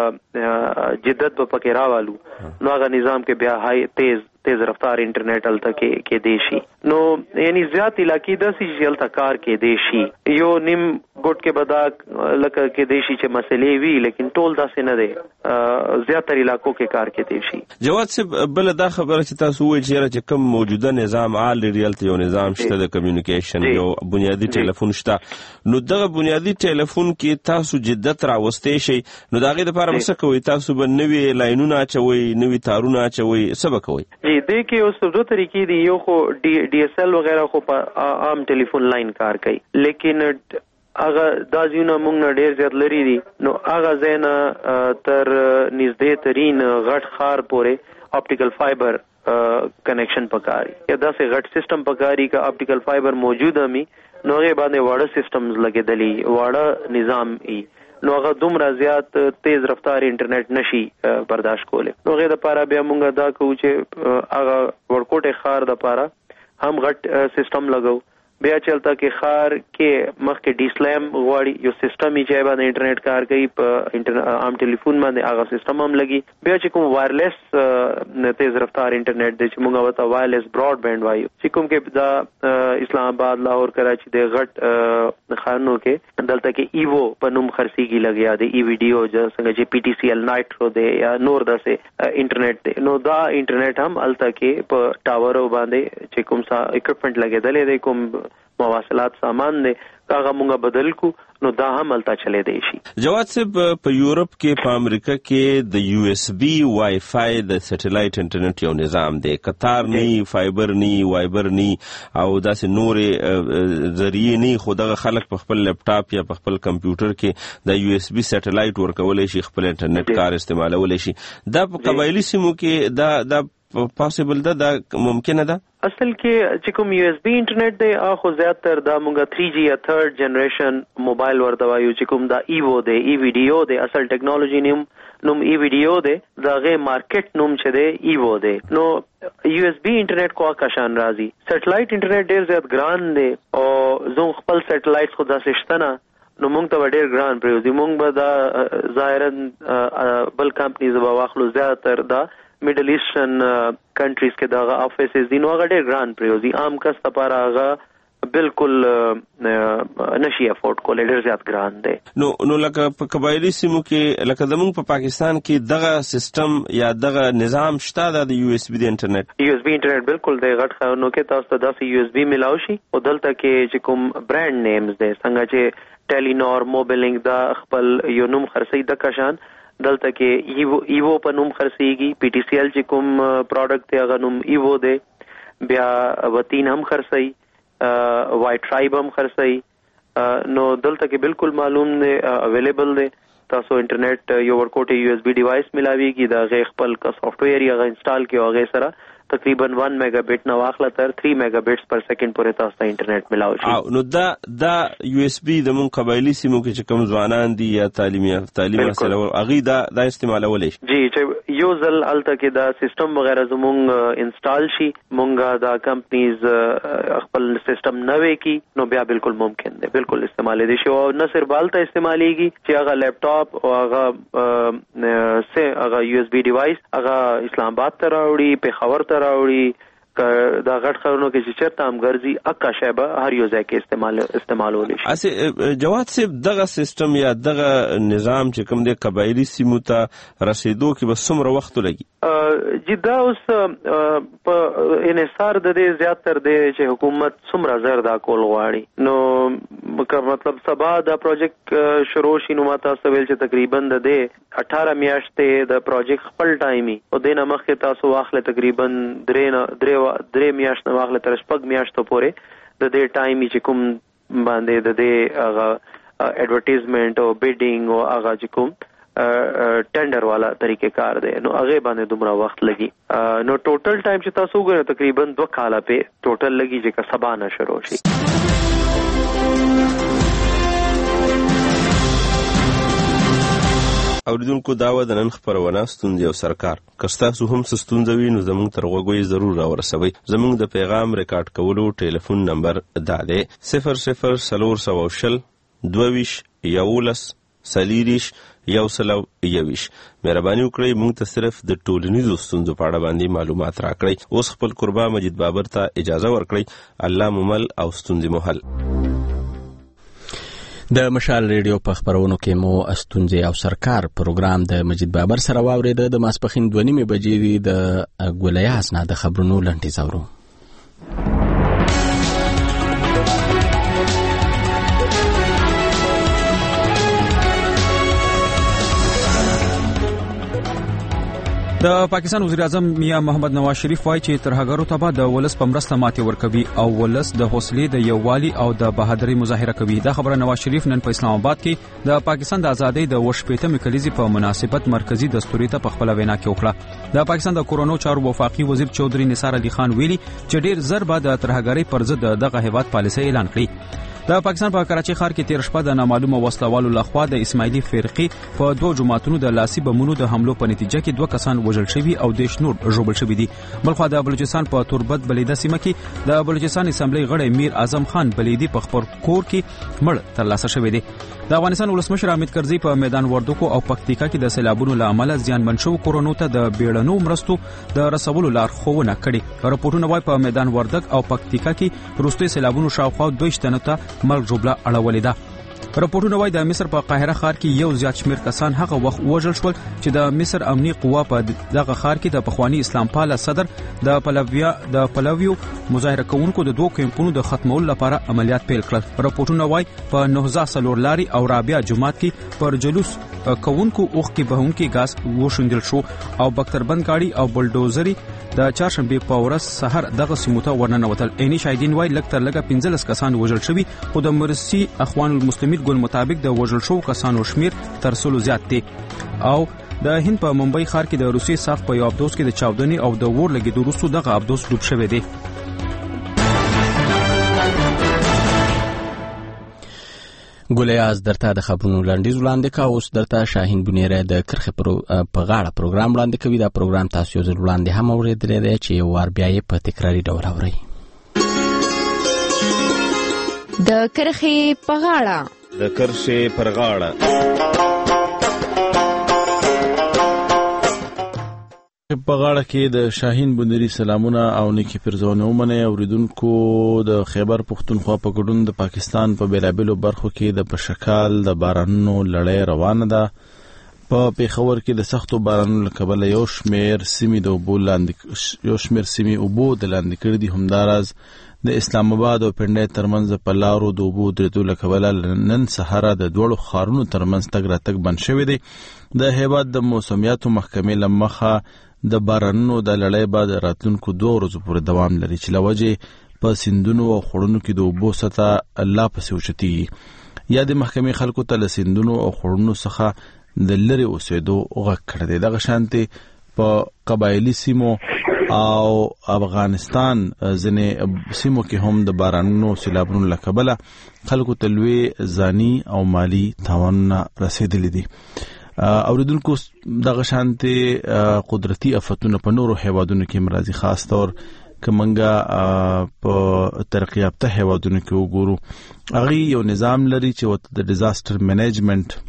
جدت په پکې راوالو نو هغه نظام کې بیا هاي تیز تیز رفتار انټرنیټ هلته کې کې دی شي نو یعنی زیات علاقې داسې چې هلته کار کې دی شي یو نیم ګوټ کې بدا لکه کې دیشي چې مسلې وی لیکن ټول داسې نه دی زیاتره علاقو کې کار کې دی شي جواد صاحب بل دا خبره چې تاسو وایي چې کوم موجوده نظام عال ریالت یو نظام شته د کمیونیکیشن یو بنیادی ټلیفون شته نو دغه بنیادی ټلیفون کې تاسو جدت راوستئ شي نو دا غي د لپاره څه کوي تاسو به نوې لاینونه اچوي نوې تارونه اچوي څه به کوي جی دې کې اوس دوه طریقې دي یو خو ډي اس ال وغیرہ خو په عام ټلیفون لاین کار کوي لیکن هغه دا ځونه موږ نه ډیر زیات لري دي نو هغه زینا تر نږدې ترين غټ خار پورې اپټیکل فایبر کنیکشن پکاري یا داسې غټ سیستم پکاري کا اپټیکل فایبر موجود امي نو هغه باندې واړه سیستمز لګیدلي واړه نظام ای نو هغه دومره زیات تیز رفتار انټرنیټ نشي برداشت کوله نو هغه د پاره بیا موږ دا کوو چې هغه ورکوټه خار د پاره هم غټ سیستم لګاو بیا چلتا کې خار کې مخ کې ډي سلام غواړي یو سیستم یې چې باندې انټرنیټ کار کوي په انټرنیټ عام ټلیفون باندې هغه سیستم هم لګي بیا چې کوم وایرلیس تیز رفتار انټرنیټ د چې موږ وته وایرلیس براډ بینډ وایو چې کوم کې دا اسلام آباد لاهور کراچي د غټ خانو کې دلته کې ایوو په نوم خرسيږي لګیا دی ای ویډیو چې څنګه چې پی ټی سی ال نایټرو دی یا نور داسې انټرنیټ دی نو دا انټرنیټ هم الته کې په ټاورو باندې چې کوم څه اکوپمنٹ لګیدل دی کوم مواصلات سامان دی هغه مونږه بدل کو نو دا هم الته چلے دی شي جواد صاحب په یورپ کې په امریکا کې د یو اس بي وای فای د سټلایټ انټرنیټ یو نظام دی قطار نی فایبر نی وایبر نی او داسې نورې ذریعہ نی خو دغه خلک په خپل لپټاپ یا په خپل کمپیوټر کې د یو اس بي سټلایټ ورکولای شي خپل انټرنیټ کار استعمالولای شي دا په قبایلی سیمو کې دا دا پاسبل ده دا ممکنه ده اصل کې چې کوم یو اس بي انټرنیټ دی اخو زیاتره دا مونږه تھری جی یا تھرڈ جنریشن موبایل ورته وایو چې کوم دا ایوو دی ای ویډیو دی اصل ټیکنالوژي نوم نوم ای ویډیو دی دا غي مارکیټ نوم چې دی ایوو دی نو یو اس بي انټرنیټ کو کاشان راځي سټلایټ انټرنیټ ډیر زیات ګران دی او زه خپل سټلایټ خو داسې شته نه نو مونږ ته ډیر ګران پریوزي مونږ به دا ظاهرا بل کمپنیز به واخلو زیاتره دا میډل ایسټرن کنټریز کې دا افیسز دي نو هغه ډیر ګران پریوزي عام کس لپاره هغه بالکل نشي افورد کولای ډیر زیات ګران دی نو نو لکه په قبایلی سیمو کې لکه زموږ په پاکستان کې دغه سیستم یا دغه نظام شته د یو اس بي د انټرنیټ یو اس بي انټرنیټ بالکل دی غټ خانو کې تاسو ته داسې یو اس بي ملاوي شي او دلته کې چې کوم برانډ نیمز دي څنګه چې ټیلینور موبیلینګ دا خپل یو نوم خرڅي د کشان دلته کې ایوو ایوو په نوم خرڅيږي پی ټی سی ال چې کوم پروډکټ دی هغه نوم ایوو دی بیا وتین هم خرڅي وای ټرایب هم خرڅي نو دلته کې بالکل معلوم دی اویلیبل دی تاسو انټرنیټ یو ورکوټ یو اس بي ډیوایس ملاويږي دا غي خپل کا سافټویر یا انسټال کیو هغه سره تقریبا ون میگا بیٹ نو واخله تر تھری میگا بیٹس پر سیکنډ پورې تاسو ته انټرنیټ ملاوي شي او نو دا دا یو اس بي د مون قبایلی سیمو کې چې کوم ځوانان دي یا تعلیمي تعلیم سره اغي دا دا استعمالولای شي جی چې یو ځل الته کې دا سیستم وغیرہ زمونږ انسټال شي مونږه دا کمپنیز خپل سیستم نوې کی نو بیا بالکل ممکن دی بالکل استعمال دي شي او نه صرف بالته استعماليږي چې هغه لپټاپ او هغه سه هغه یو اس بي ډیوایس هغه اسلام آباد ته راوړي په خبر راوړي دا غټ خلونو کې چې چرته هم ګرځي اکا شیبه هر یو ځای کې استعمال استعمالول شي اسه جواد صاحب دغه سیستم یا دغه نظام چې کوم د قبایلی سیمو ته رسیدو کې به څومره وخت لګي جدا اوس په انحصار د دې زیاتره دی چې حکومت څومره زر دا کول غواړي نو مطلب سبا دا پروجیکټ شروع شي نو ماته سویل چې تقریبا د دې اٹھارہ میاشتې د پروجیکټ خپل ټایمي او د نه مخکې تاسو واخله تقریبا درې درې درې میاشتې واخله تر شپږ میاشتو پورې د دې ټایمي چې کوم باندې د دې هغه ایڈورټایزمنت او بیډینګ او هغه چې کوم ټندر والا طریقې کار دی نو هغه باندې دومره وخت لګي نو ټوټل ټایم چې تاسو وګورئ تقریبا دوه کاله په ټوټل لګي چې سبا نه شروع شي اوریدونکو داوا د نن خبرونه ستوندې او سرکار کستاسو هم ستوندوي نو زموږ تر غوږی ضرور راورسوي زموږ د پیغام ریکارډ کولو ټلیفون نمبر دا دی صفر صفر سلور سو شل دویش یولس سلیریش یو سلو یویش مهرباني وکړئ موږ ته صرف د ټولنیزو ستونزو په اړه باندې معلومات راکړئ اوس خپل قربا مجید بابر ته اجازه ورکړئ الله ممل او ستونزې مو حل د مشال ریډیو په خبرونو کې مو استونزې او سرکار پروګرام د مجید بابر سره واورید. د ماسپخین دوه نیمې بجې د ګولیاس نه د خبرونو لنډیز اورو. د پاکستان وزیر اعظم میاں محمد نواز شریف وایي چې ترهګرو ته به د ولس په مرسته ماتې ورکوي او ولس د حوصلې د یووالي او د بهادرۍ مظاهره کوي. دا خبره نواز شریف نن په اسلام آباد کې د پاکستان د ازادۍ د وشپېتمې کلیزې په مناسبت مرکزی دستوري ته په خپل وینا کې وکړه. د پاکستان د کورونو چارو وفاقي وزیر چودري نثار علي خان ویلي چې ډیر زر به د ترهګرۍ پر ضد دغه هیواد پالیسي اعلان کړي. د پاکستان په کراچي ښار کې تیر شپه د نامعلومه وسلوالو لخوا د اسماعیلي فرقې په دوه جماعتونو د لاسي بمونو د حملو په نتیجه کې دوه کسان وژل شوي او دیش نور ژوبل شوي دي. بلخوا د بلوچستان په توربت بلیده سیمه کې د بلوچستان اسمبلی غړی میر اعظم خان بلیدي په خپل کور کې مړ ترلاسه شوی دی. د افغانستان ولسمشر حامد کرزي په میدان وردګو او پکتیکا کې د سیلابونو له امله زیانمن شوو کورونو ته د بیړنو مرستو د رسولو لارښوونه کړې. راپورټونه وايي په میدان وردګ او پکتیکا کې وروستي سیلابونو شاوخوا دوه تنو ته مرګ ژوبله اړولې ده. راپورټونه وايي د مصر په قاهره ښار کې یو زیات شمیر کسان هغه وخت وژل شول چې د مصر امنیتي قوا په دغه ښار کې د پخوانی اسلام پاله صدر د پلویا د پلویو مظاهره کوونکو د دوه کیمپونو د ختمولو لپاره عملیات پیل کړل. راپورټونه وايي په نهزا سلور لاري او رابعه جماعت کې پر جلوس کوونکو اوخ کې بهونکي غاز وشندل شو او بختربند گاڑی او بلډوزري د چهارشنبه په ورځ سحر دغه سیمو ته ورننوتل. عیني شاهدین وايي لږ تر لږه پنځلس کسان وژل شوي خو د مرسي اخوان المسلمین ګوند مطابق د وژل شوو کسانو شمیر تر سلو زیات دی. او د هند په ممبئی ښار کې د روسي ساخت په یو ابدوس کې د چاودنې او د اور لګیدو وروسته دغه ابدوس ډوب شوی دی. ګولیاز درته د خبرونو لنډیز وړاندې کا. اوس درته شاهین بنیره د کرخه په غاړه پروګرام وړاندې کوي. دا پروګرام تاسو یو ځل وړاندې هم اوریدلی دی چې یو وار بیا یې په تکراري ډول اورئ. د کرخه په غاړه د کرخه پر غاړه په غاړه کې د شاهین بندری سلامونه او نیکی پرزونه ومنه اوریدونکو. د خیبر پختونخوا په ګډون د پاکستان په بیلابلو برخو کې د پشکال د بارانونو لړۍ روانه ده. په پیښور کې د سختو بارانونو کبله یو شمیر سیمې د اوبو لاندې یو شمیر سیمې اوبو د لاندې کړي دي. همداراز د اسلام آباد او پنډۍ ترمنځ په لارو د اوبو درېدو له کبله نن سهار د دوړو خارونو ترمنځ تګ راتګ بند شوی دی. د هیواد د موسمیاتو محکمې له مخه د بارانونو د لړۍ بعد راتلونکو دوه ورځو پورې دوام لري چې لوجه په سیندونو او خړونو کې د اوبو سطح لا پسې اوچتېږي. یا د محکمې خلکو ته له سیندونو او خړونو څخه د لرې اوسېدو غږ کړی دی. دغه شانتې په قبایلي سیمو او افغانستان ځینې سیمو کې هم د بارانونو سیلابونو له کبله خلکو ته لوی ځاني او مالي تاوانونه رسېدلي دي. اوریدونکو دغه شانتې قدرتي آفتونه په نورو هیوادونو کې مرضی خاص طور کمنګا په ترقی یافته هیوادونو کې وګورو هغه یو نظام لري چې د ډیزاستر مینجمنت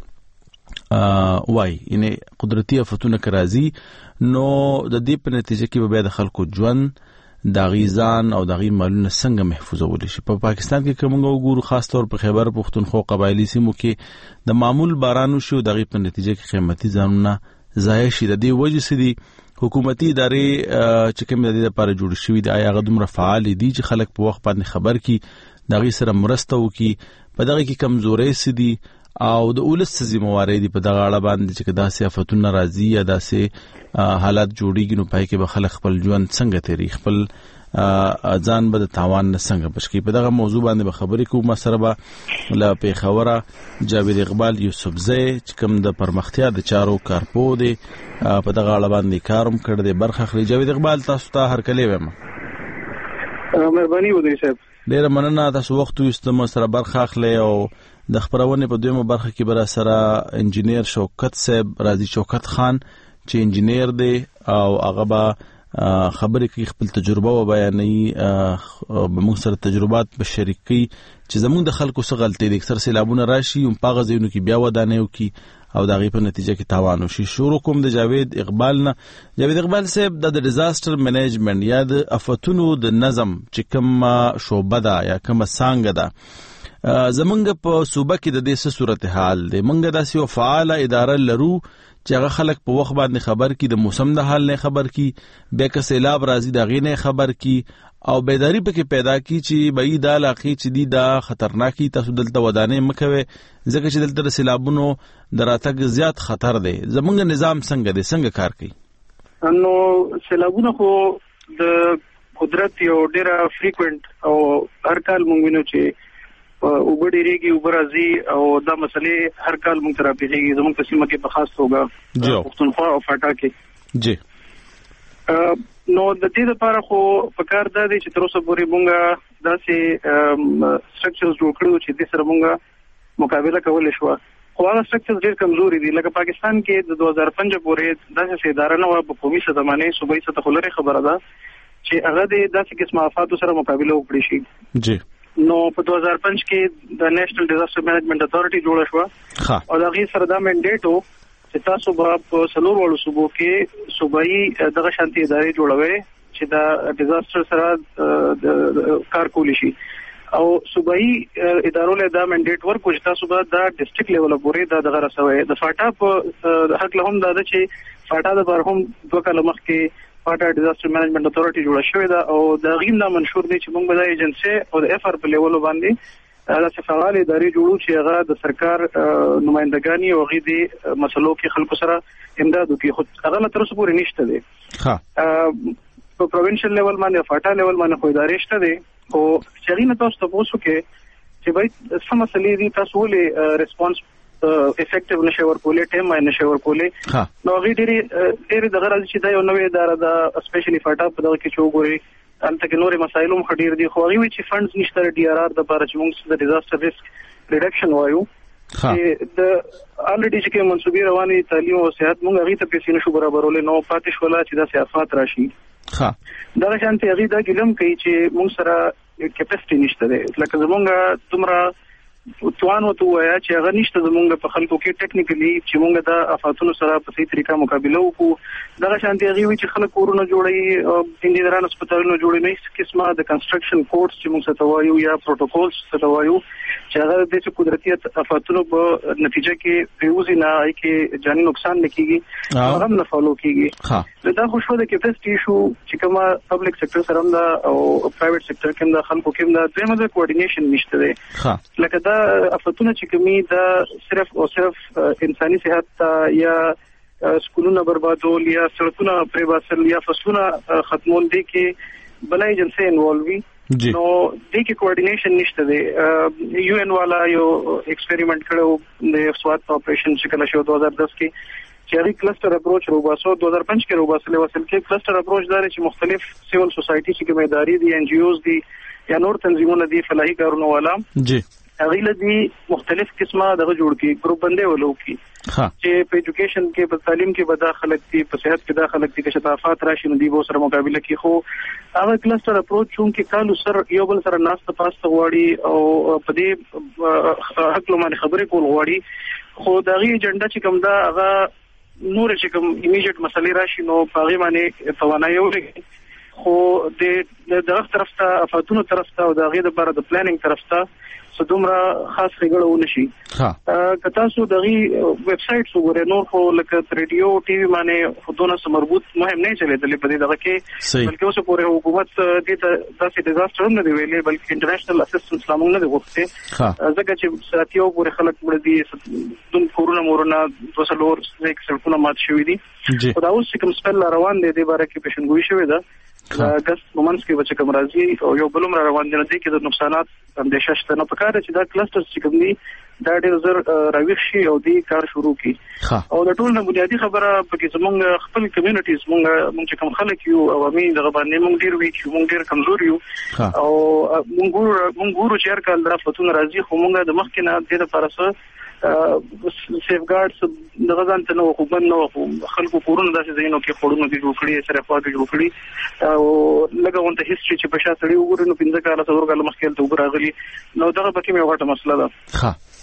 وای یعنی قدرتي آفتونه کرازي نو د دې په نتیجه کې به د خلکو ژوند د غیزان او د غی مالونه څنګه محفوظول شي. په پاکستان کې کومه وګورو خاص طور په خیبر پختونخوا قبایلی سیمو کې د معمول بارانو شو د غی په نتیجه کې قیمتي ځانونه ضایع شي. د دې وجه سدي حکومتي ادارې چې کوم د دې لپاره جوړ شوې دي آیا غدومره فعال دي چې خلک په وخت باندې خبر کی د غی سره مرسته وکي. په دغه کې کمزوري سدي او د اولس ذمہواری دی په دغه اړه باندې چې داسې آفتونه راځي یا داسې حالات جوړیږي نو پای کې به خلک خپل ژوند څنګه تیری خپل ځان به د تاوان نه څنګه بچي. په دغه موضوع باندې به خبرې کوو. ما سره به له پیښوره جاوید اقبال یوسفزی چې کوم د پرمختیا د چارو کارپو دی په دغه اړه باندې کاروم کړ دی برخه اخلي. جاوید اقبال تاسو ته هر کله وایم مهرباني وکړئ صاحب. ډیره مننه تاسو وخت وستم سره برخه اخلي. او د خبرونه په دویمه برخه کې بر سره انجینیر شوکت صاحب راضي شوکت خان چې انجینیر دی او هغه به خبرې کوي خپل تجربه و بیانوي به موږ سره تجربات به شریکي چې زموږ د خلکو څه غلطي دي اکثر سیلابونه راشي هم په غزيونو کې بیا ودانې وکي او د غي په نتیجه کې تاوان وشي. شروع کوم د جاوید اقبال نه. جاوید اقبال صاحب د ډیزاستر مینجمنت یا د آفتونو د نظم چې کوم شوبه ده یا کوم څنګه ده زمونږ په صوبه کې د دې څه صورتحال دی؟ مونږ داسې یو فعاله اداره لرو چې هغه خلک په وخت باندې خبر کی، د موسم د حال نه خبر کی، بیا که سیلاب راځي د هغې نه خبر کی او بیداری پکې پیدا کی چې بهي دا علاقې چې دي دا خطرناکي، تاسو دلته ودانې مه کوئ ځکه چې دلته د سیلابونو د راتګ زیات خطر دی. زمونږ نظام څنګه دی، څنګه کار کوي؟ نو سیلابونه خو د قدرت یو ډیره فریکوینټ او هر کال مونږ وینو چې اوبه ډیریږي، اوبه راځي او دا مسلې هر کال مونږ ته راپېښېږي. زموږ په سیمه کې په خاص توګه پښتونخوا او فاټا کې. جی نو د دې لپاره خو پکار دا دی چې تر اوسه پورې مونږ داسې سټرکچرز جوړ کړو چې دې سره مونږ مقابله کولی شو. خو هغه سټرکچرز ډېر کمزوري دي. لکه پاکستان کې د دوه هزار پنځه پورې داسې اداره نه وه په قومي سطح باندې، صوبایي سطح خو لرې خبره ده چې هغه د داسې قسمه آفاتو سره مقابله وکړي شي. جی نو په دوه هزار پنځه کې د نېشنل ډیزاستر مینجمنټ اتھارټي جوړه شوه او د هغې سره دا منډیټ و چې تاسو به په څلور واړو صوبو کې صوبایي دغه شانتي ادارې جوړوي چې د ډیزاستر سره کار کولی شي او صوبایي ادارو له دا منډیټ ورکو چې تاسو به دا ډسټرکټ لیول پورې دا دغه رسوي. د فاټا په حق له هم دا ده چې فاټا د بار هم دوه کاله مخکې فاټا ډیزاستر مینجمنټ اتھارټي جوړه شوې ده او د غیم دا منشور دی چې موږ به د ایجنسي او د اف ار په لیول باندې داسې فعال ادارې جوړو چې هغه د سرکار نمائندګانې او هغې د مسلو کې خلکو سره امداد وکړي. خو هغه لا تر اوسه پورې نشته دی. په پروینشل لیول باندې فاټا لیول باندې خو ادارې شته دی، خو چې هغې نه تاسو تپوس وکړئ چې باید څه مسلې دي، تاسو ولې ریسپانس افیکټیو نشي ورکولی، ټایم باندې نشي ورکولی. نو هغې ډېرې ډېرې دغه راځي چې دا یو نوې اداره ده، اسپیشلي فاټا په دغه کې چې وګورئ هلته کې نورې مسایل هم ښه ډېر دي، خو هغې وایي چې فنډز نشته د ډي آر آر دپاره چې موږ د ډیزاسټر ریسک ریډکشن وایو چې د الریډي چې کوم منصوبې روانې تعلیم او صحت موږ هغې ته پیسې نشو برابرولی، نو پاتې شوله چې داسې آفات راشي. دغه شانتې هغې دا ګیله هم کوي چې موږ سره کیپاسټي نشته دی. لکه زمونږ دومره توان ورته ووایه چې هغه نشته زمونږ په خلکو کې ټیکنیکلي چې موږ د آفاتونو سره په صحیح طریقه مقابله وکړو. دغه شانتې هغې وایي چې خلک کورونه جوړوي، انجینران هسپتالونه جوړوي، نو هېڅ قسمه د کنسټرکشن کوډس چې موږ څه ته وایو یا پروټوکولز څه ته وایو چې هغه د دې قدرتي آفاتونو په نتیجه کې پریوزي نه هغې کې جاني نقصان نه کېږي، هغه هم نه فالو کېږي. دا خو شوه د کیپاسټي ایشو چې کومه پبلک سیکټر سره هم ده او پرایویټ سیکټر کې هم ده، خلکو کې هم ده. دویمه د کوارډینیشن نشته دی. لکه دا آفتونه چې کومي دا صرف او صرف انساني صحت ته یا سکولونه بربادول یا سړکونه پرې باسل یا فصلونه ختمول دي کې بله ایجنسۍ انوالو وي، نو دې کې کوارډینیشن نشته دی. یو ان والا یو ایکسپریمنٹ کړو د سوات په اپریشن چې کله شو دوه هزار دس کې چې هغې کلسټر اپروچ روباسو، دوه هزار پنځه کې روباسلې وصل کې کلسټر اپروچ دا دی چې مختلف سیول سوسایټي چې کومې ادارې دي، ان جی اوز دي یا نور تنظیمونه دي فلاحي کارونه والا، هغې له دې مختلف قسمه دغه جوړ کړي، ګروپ بندۍ ولو کړي چې په ایجوکیشن کې په تعلیم کې به دا خلک دي، په صحت کې دا خلک دي، که شتافات راشي نو دوی به سره مقابله کړي. خو هغه کلسټر اپروچ چونکې کالو سر یو بل سره ناسته پاسته غواړي او په دې حق باندې خبرې کول غواړي، خو د هغې ایجنډا چې کوم ده هغه نور چې کوم ایمیجیټ مسلې راشي نو په هغې باندې توانایي ولګي، خو د دغه طرف ته آفاتونو طرف ته او د هغې دپاره د پلانینګ طرف ته څه دومره خاص ښېګړه ونه شي. که تاسو د هغې ویب سایټس وګورئ، نور خو لکه ریډیو ټي وي باندې خو دونه څه مربوط مهم نه چلېدلې په دې دغه کې، بلکې اوسه پورې حکومت دې ته داسې ډیزاسټر هم نه دی ویلې، بلکې انټرنیشنل اسسټنس لا موږ نه دی غوښتې، ځکه چې ساتیو پورې خلک مړه دي، دوم کورونه مورونه دوه څلور سړکونه مات شوي دي. خو دا اوس چې کوم سپل روان دی دې باره کې پیشنګویي شوې ده د اګست په منځ کې به چې کوم راځي او یو بل هم را روان دي، نو دې کې د نقصانات اندېښه شته. نو پکار ده چې دا کلسټرز چې کوم دي دا ډېر زر راویښ شي او دې کار شروع کړي. او د ټول نه بنیادي خبره پکې زموږ خپل کمیونټیز موږ موږ چې کوم خلک یو عوامي دغه باندې موږ ډېر ویک یو، موږ ډېر کمزور یو او موږ ګورو موږ ګورو چې هر کال دا آفتونه راځي، خو موږ د مخکې نه دې دپاره څه سیف ګارډز دغه ځان ته نه وو، خو بند نه وو، خو خلکو کورونه داسې ځایونو کې خوړونه دي جوړ کړي، سره خوا کې جوړ کړي او لږه غونته هسټري چې په شا سړي وګوري نو پنځه کاله څلور کاله مخکې هلته اوبه راغلي، نو دغه پکې مې یوه غټه مسله ده.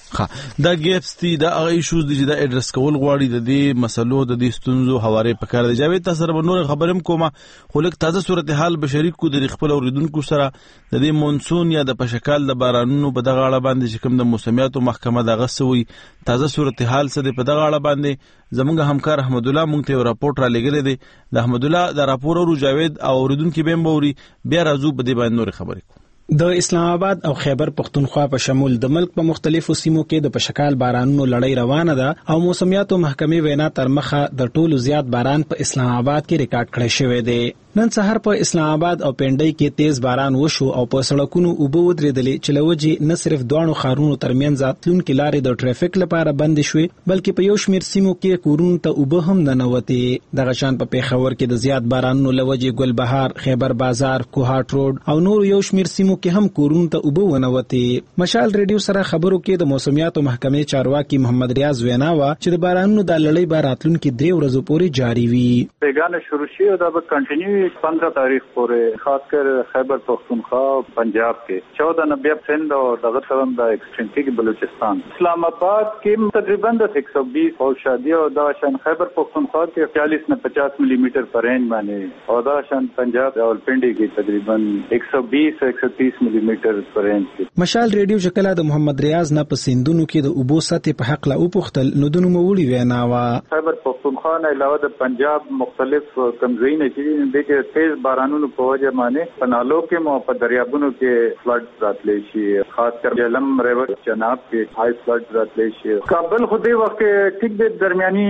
ها دا ګیپس دي دا هغه ایشوز دي چې دا اډرس کول غواړي د دې مسلو د دې ستونزو حواله پکاره دی. جاوید تاسو سره نور خبرم کومه خو لک تازه صورتحال به شریک کو د خپل اوریدونکو سره د دې مونسون یا د پشکال د بارانونو په دغه اړه باندې چې کوم د موسمیاتو محکمه دغه سوی تازه صورتحال څه د په دغه اړه باندې زمونږ همکار احمد الله مونږ ته راپورټ را لګیلی دی. د احمد الله د راپور ورو جاوید او اوریدونکو به موري بیا راځو په دې باندې نور خبرې کوو. د اسلام آباد او خیبر پختونخوا په شمول د ملک په مختلفو سیمو کې د پشکال بارانونو لړۍ روانه ده او موسمیاتو محکمې وینا تر مخه د ټولو زیات باران په اسلام آباد کې ریکارډ کړی شوی دی. نن سحر په اسلام آباد او پنډۍ کې تیز باران وشو او په سړکونو اوبه ودرېدلې چې لوجې نه صرف دوانو خارونو ترمنځ ځاتلونکو لارې د ټریفیک لپاره بند شوې بلکې په یو شمېر سیمو کې کورونو ته اوبه هم ننوتې. دغه شان په پیښور کې د زیات بارانونو لوجې ګلبهار، خیبر بازار، کوهاټ روډ او نور یو شمېر سیمو کې هم کورونو ته اوبه ونوتې. مشال ریډیو سره خبرو کې د موسمیاتو محکمې چارواکي محمد ریاض وینا وا چې د بارانونو د لړۍ به راتلونکي درې ورځې پورې جاری وي. بیگانه شروع شي او دا به کنټینیو पंद्रह तारीख پورې خاصکر خیبر پختونخوا پنجاب کې چودہ نبے سندھ اور دغترم دا ایکسٹرینٹی کی بلوچستان اسلام آباد کې تقریباً ایک سو بیس اور شادی اور داشان خیبر پختونخوا کې چالیس نے پچاس ملی میٹر پر رینج باندې اور داشان پنجاب اور پنڈی کې تقریباً ایک سو بیس ایک سو تیس ملی میٹر پر رینج. مشال ریډیو شکل د محمد ریاض نه په سندونو کې د اوبو سطح په حق لا او پختل نو د نوموړي وینا وا خیبر پختونخوا نه علاوه د پنجاب مختلف کمزوري چې د کې تیز بارانونو په وجه باندې پنالو کې مو په دریابونو کې فلډ راتلی شي خاص کر جلم ریور جناب کې هاي فلډ راتلی شي. کابل خو دې وخت کې ټیک د درمیاني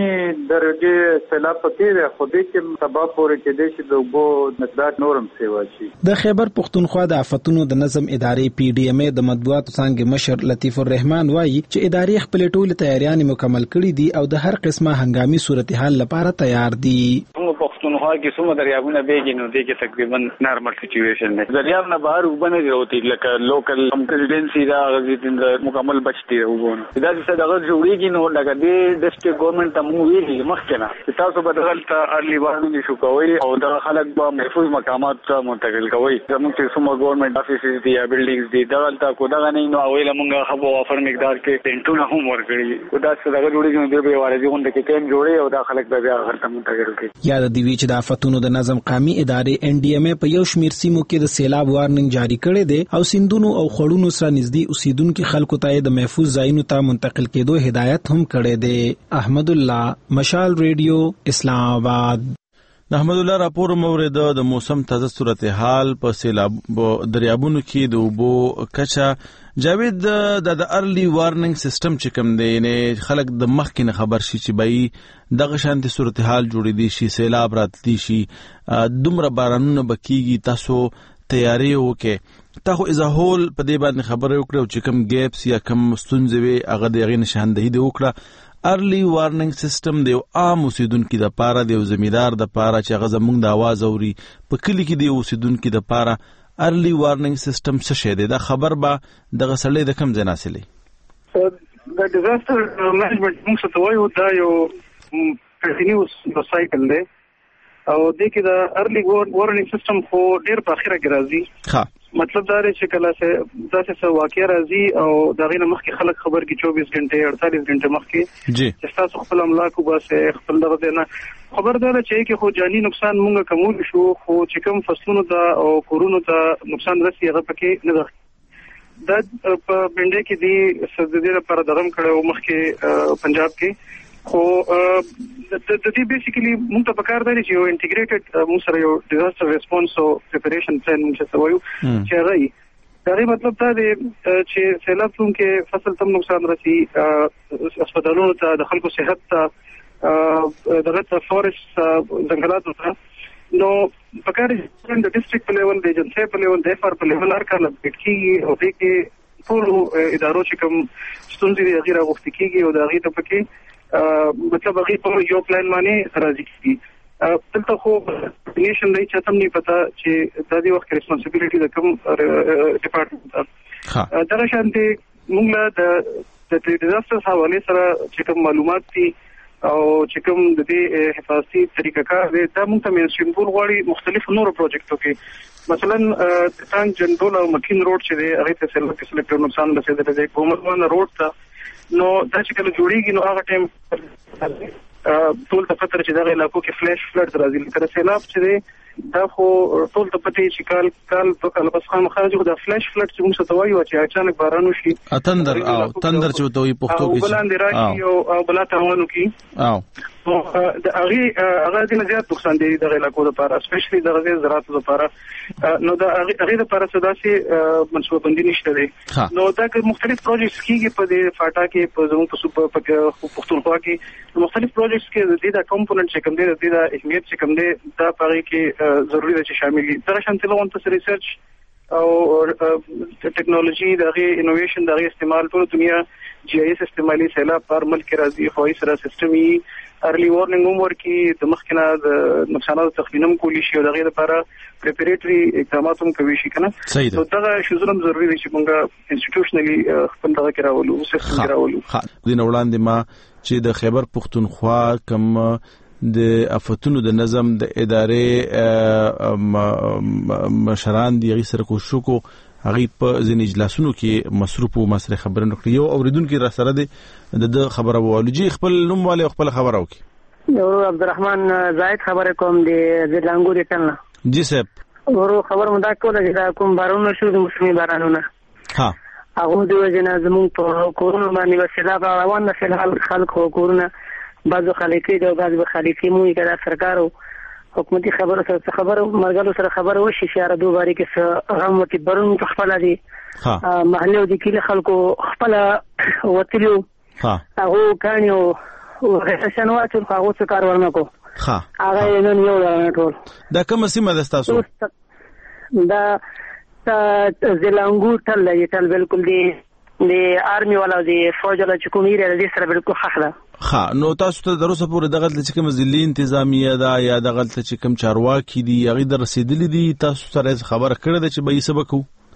درجه سیلاب پکې ده خو دې کې سبب پورې کې دې چې د وګو مقدار نورم سیوا شي. د خیبر پختونخوا د آفتونو د نظم ادارې پی ډی ایم ای د مطبوعاتو څنګه مشر لطیف الرحمن وایي چې ادارې خپل ټول تیاریان مکمل کړي دي او د هر قسمه هنګامي صورتحال لپاره تیار دي. پختونخوا کې څومره دریابونه بیګي نو دې کې تقریبا نارمل سچويشن دی. دریاب نه بهر وبنه دی اوتی لکه لوکل کمپلیټنسي دا غزي مکمل بچتي وګونه دا چې دا جوړیږي نو لکه دې ډسټریکټ ګورنمنت ته مو ویلي مخکنه چې تاسو به دغلت ارلی وارنینګ شو کوي او دا خلک به محفوظ مقامات ته منتقل کوي. زموږ چې څومره ګورنمنت افیسز دي یا بلډینګز دي دغلت کو دا نه نو اویل مونږه خبر افر مقدار کې ټینټونه هم ورکړي او دا څه دا جوړیږي نو دې به واري غونډه کې ټیم جوړي او دا خلک به بیا هر ته منتقل کوي. یا د دې چې د آفتونو د نظم قومي ادارې ان ډي ایم ای په یو شمیر سیمو کې د سیلاب وارننګ جاری کړي دي او سیندونو او خړونو سره نږدې اوسیدونکو خلکو ته د محفوظ ځایونو ته منتقل کېدو هدایت هم کړي دي. احمد الله، مشال ریډیو، اسلام آباد. د احمد الله راپور مورید د موسم تازه صورتحال په سیلاب دریابونو کې د اوبو کچا. جاوید د د ارلی وارننګ سیستم چې کوم دی نه خلک د مخکې نه خبر شي چې بای دغه شانتي صورتحال جوړې دي شي سیلاب راتلی شي دومره بارانونه بکیږي تاسو تیاری وکړئ. تاسو از هول په دې باندې خبرې وکړو چې کوم ګیپس یا کوم ستونزې وي هغه د غي نشاندهي دی وکړه. ارلی وارننګ سیستم دی عام اوسیدونکو د پاره دی زمیدار د پاره چې هغه زمونږ د आवाज اوري په کلی کې دی اوسیدونکو د پاره ارلی وارننګ سیستم څه شی دی دا خبر به دغه سړی د کم ځای ناسلې. د ډیزاستر مینجمنت موږ ته وایو دا یو کنټینیوس سایکل دی او د کې د ارلی وارننګ سیستم خو ډیر په اخره کې راځي. ها مطلب دا دی چې کله څه داسې څه واقع راځي او دا غینه مخکې خلک خبر کې چوبیس غنټې اړتالیس غنټې مخکې جی چې تاسو خپل املاک وباسه خپل دغه نه خبر دا چې کې خو جانی نقصان مونږه کومول شو خو چې کوم فصلونو ته او کورونو ته نقصان رسي هغه پکې نه ده. دا په بنډې کې دی سددي لپاره درم کړو مخکې پنجاب کې خو د دې بیسیکلی موږ ته پکار دی چې یو انټیګریټډ موږ سره یو ډیزاستر ریسپانس او پریپریشن پلان موږ ته وایو چې راي دا مطلب دا دی چې سیلاب څنګه فصل تم نقصان رسي هسپتالونو ته د خلکو صحت ته دغه فورست ځنګلات ته نو پکار دی د ډیسټریکټ په لیول د ایجنسی په لیول د اف ار په لیول هر کله پټکی او د کې ټول ادارو چې کوم ستونزې د غیر غوښتل کېږي او د غیر ته پکې مطلب هغه په یو پلان باندې راځي کیږي. دلته خو نیشن دی چې تم نه پتا چې د دې وخت ریسپانسیبিলিټي د کوم ډپارټمنټ ده. دا شانتي موږ د د ډیزاستر حواله سره چې کوم معلومات دي او چې کوم د دې حفاظتي طریقه کار دی دا موږ ته مینستریم ګول غواړي مختلف نورو پروجیکټو کې مثلا ټانک جنډول او مکین روډ چې دی هغه ته سره کې سلیکټر نقصان رسیدلی دی کومه روډ ته نو دا چې کله جوړیږي نو هغه ټیم ټول ته پته چې دغه علاقو کې فلیش فلډ راځي تر سیلاب چې دا خو ټول ته پته چې کال کال بس خام خارج د فلیش فلډ چې موږ ته وایو چې اچانک باران وشي اتندر او تندر چې وته وي پښتو کې بلان دی راځي او بل تاوانو کې او د هغه هغه د زیات نقصان دی د علاقو لپاره اسپیشلی د غزې زراعت لپاره نو دا هغه لپاره څه داسې منصوبه بندي نشته دی نو دا مختلف پروجیکټس کیږي په دې فاټا کې په زموږ په پښتونخوا کې مختلف پروجیکټس کې د دې د کمپوننټ چې کوم دی د دې د اهمیت چې کوم دی دا پاره کې ضروری ده چې شامل وي تر شان تلون تاسو ریسرچ او ټیکنالوژي دغه انوویشن دغه استعمال ټول دنیا جی آی ایس استعمالي سیلاب پر ملک راځي خو یې سره سیستمي ارلی وارنینګ عمر کې د مخکنه د نقصاناتو تخمینم کولی شي او دغه لپاره پریپریټری اقدامات هم کوي شي کنه نو دا شوزرم ضروری دی چې موږ انسټیټیوشنلی خپل دغه کراولو سیستم کراولو د نوړاندې ما چې د خیبر پښتونخوا کم د افتونو د نظم د ادارې مشران دی غي سره کوشش کو هغه په ځینې اجلاسونو کې مصروف او مسره خبرونه کړې یو اوریدونکو را سره دی د خبره وولجی خپل نوم والے خپل خبره وکي یو عبدالرحمن زاید خبره کوم دی د لنګوري ټنه جی صاحب ورو خبر مدا کوله چې دا کوم بارونه شو د مسلمي بارانونه ها هغه د وجنه زمون په کورونه باندې وسیله روان نه فلحال خلکو کورونه بعضو خلکې د بعضو خلکې مو یې کړه سرکارو حکومتي خبره سره خبره مرګلو سره خبره وشي چې را دوه باری کې غم وتی برون خپل دي محله د کلی خلکو خپل وتلو ها هغه کانیو ورسنه واچو هغه څه کار ورنکو ها هغه نن یو ټول دا کوم سیمه د تاسو دا زلانګو تل دی تل بالکل دی د آرمي ولا د فوج ولا چې کومې لري سره بالکل خخله ها نو تاسو ته دروسه پورې دغه چې کوم ځلې انتظامیه دا یا دغه چې کوم چارواکي دي هغه در رسیدلې دي تاسو سره خبره کړې ده چې به یې سبق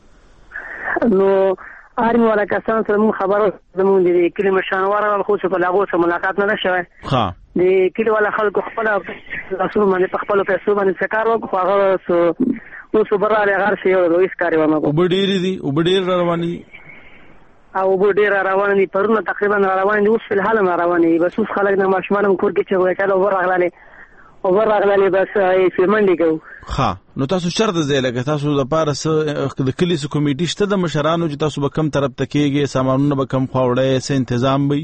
نو آرمي ولا کسان سره مون خبرو زمون دي کلی مشانوار خو څه په لاغو سره ملاقات نه شوه ها د کلی ولا خلکو خپل رسول باندې په خپل پیسو باندې سکار وکړو هغه نو صبر علی غار شي او رويس کاری ونه کو وبډيري دي وبډير رواني او وبډير روان دي پرونه تقریبا روان دي اوس په حال روان دي بس اوس خلک نه ماشمانم کور کې چې وای کله ورغلاله او ورغلاله بس یې فیمنډي کو ها نو تاسو شرط زې لکه تاسو د پارس د کلیس کمیټې شته د مشرانو چې تاسو به کم طرف تکیږي سامانونه به کم خاوړې سه تنظیم وي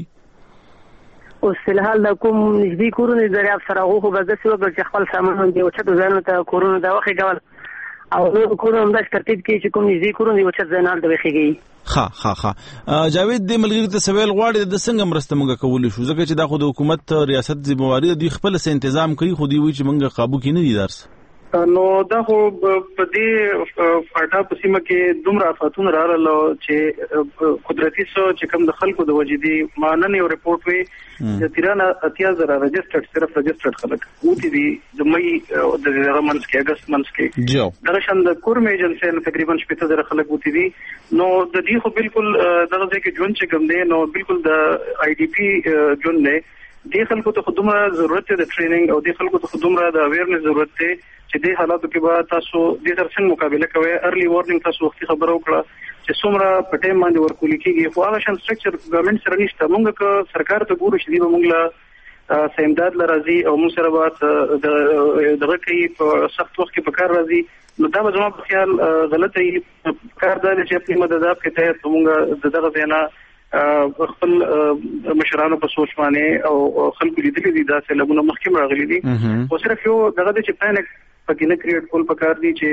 اوس په حال د کوم نږدې کورونه دریاب سره غوخه به د څه وګړي خپل سامان دی او چې ځانو ته کورونه دا وخت ګول او نو کورونه هم د ترتیب کې چې کوم نږدې کورونه او چې ځانال د وخیږي ها ها ها جاوید د ملګری ته سوال غواړي د څنګه مرسته موږ کولای شو ځکه چې دا خو د حکومت ریاست ذمہواری دی خپل سه تنظیم کوي خو دی وی چې موږ قابو کې نه دي درس نو دا خو په دې فاټا په سیمه کې دومره آفاتونه راغله چې قدرتي سو چې کوم د خلکو د وجدي مانن یو رپورټ وی د تیرانه اتیا زره رجسټرډ صرف رجسټرډ خلک وتی دي د مې د دغه منځ کې اگست منځ کې جو دغه شند کورم ایجنسی تقریبا شپږ زره خلک وتی دي نو د دې خو بالکل دغه ځکه ژوند چې کوم دی نو بالکل د آی ډی پی ژوند نه دي خلکو ته خدومره ضرورت دی د ټریننګ او دي خلکو ته خدومره د اویرنس ضرورت دی چې د حالاتو کې به تاسو د سر څنګه مقابله کوئ ارلی وارنینګ تاسو وختي خبرو کړه چې څومره په ټیم باندې ورکول کېږي خو هغه شان سټرکچر ګورنمنت سره نشته موږ که سرکار ته ګورو چې دی موږ له سیمداد لرازي او موږ سره به دغه کوي په سخت وخت کې په کار راځي نو دا به زما په خیال غلطه کار دی چې په مدداب کې ته موږ دغه ځای خپل مشرانو په سوچ باندې او خلکو لیدلې دي دا څه لګونه مخکې راغلي دي او صرف یو دغه چې پلان پکې نه کریټ کول پکار دي چې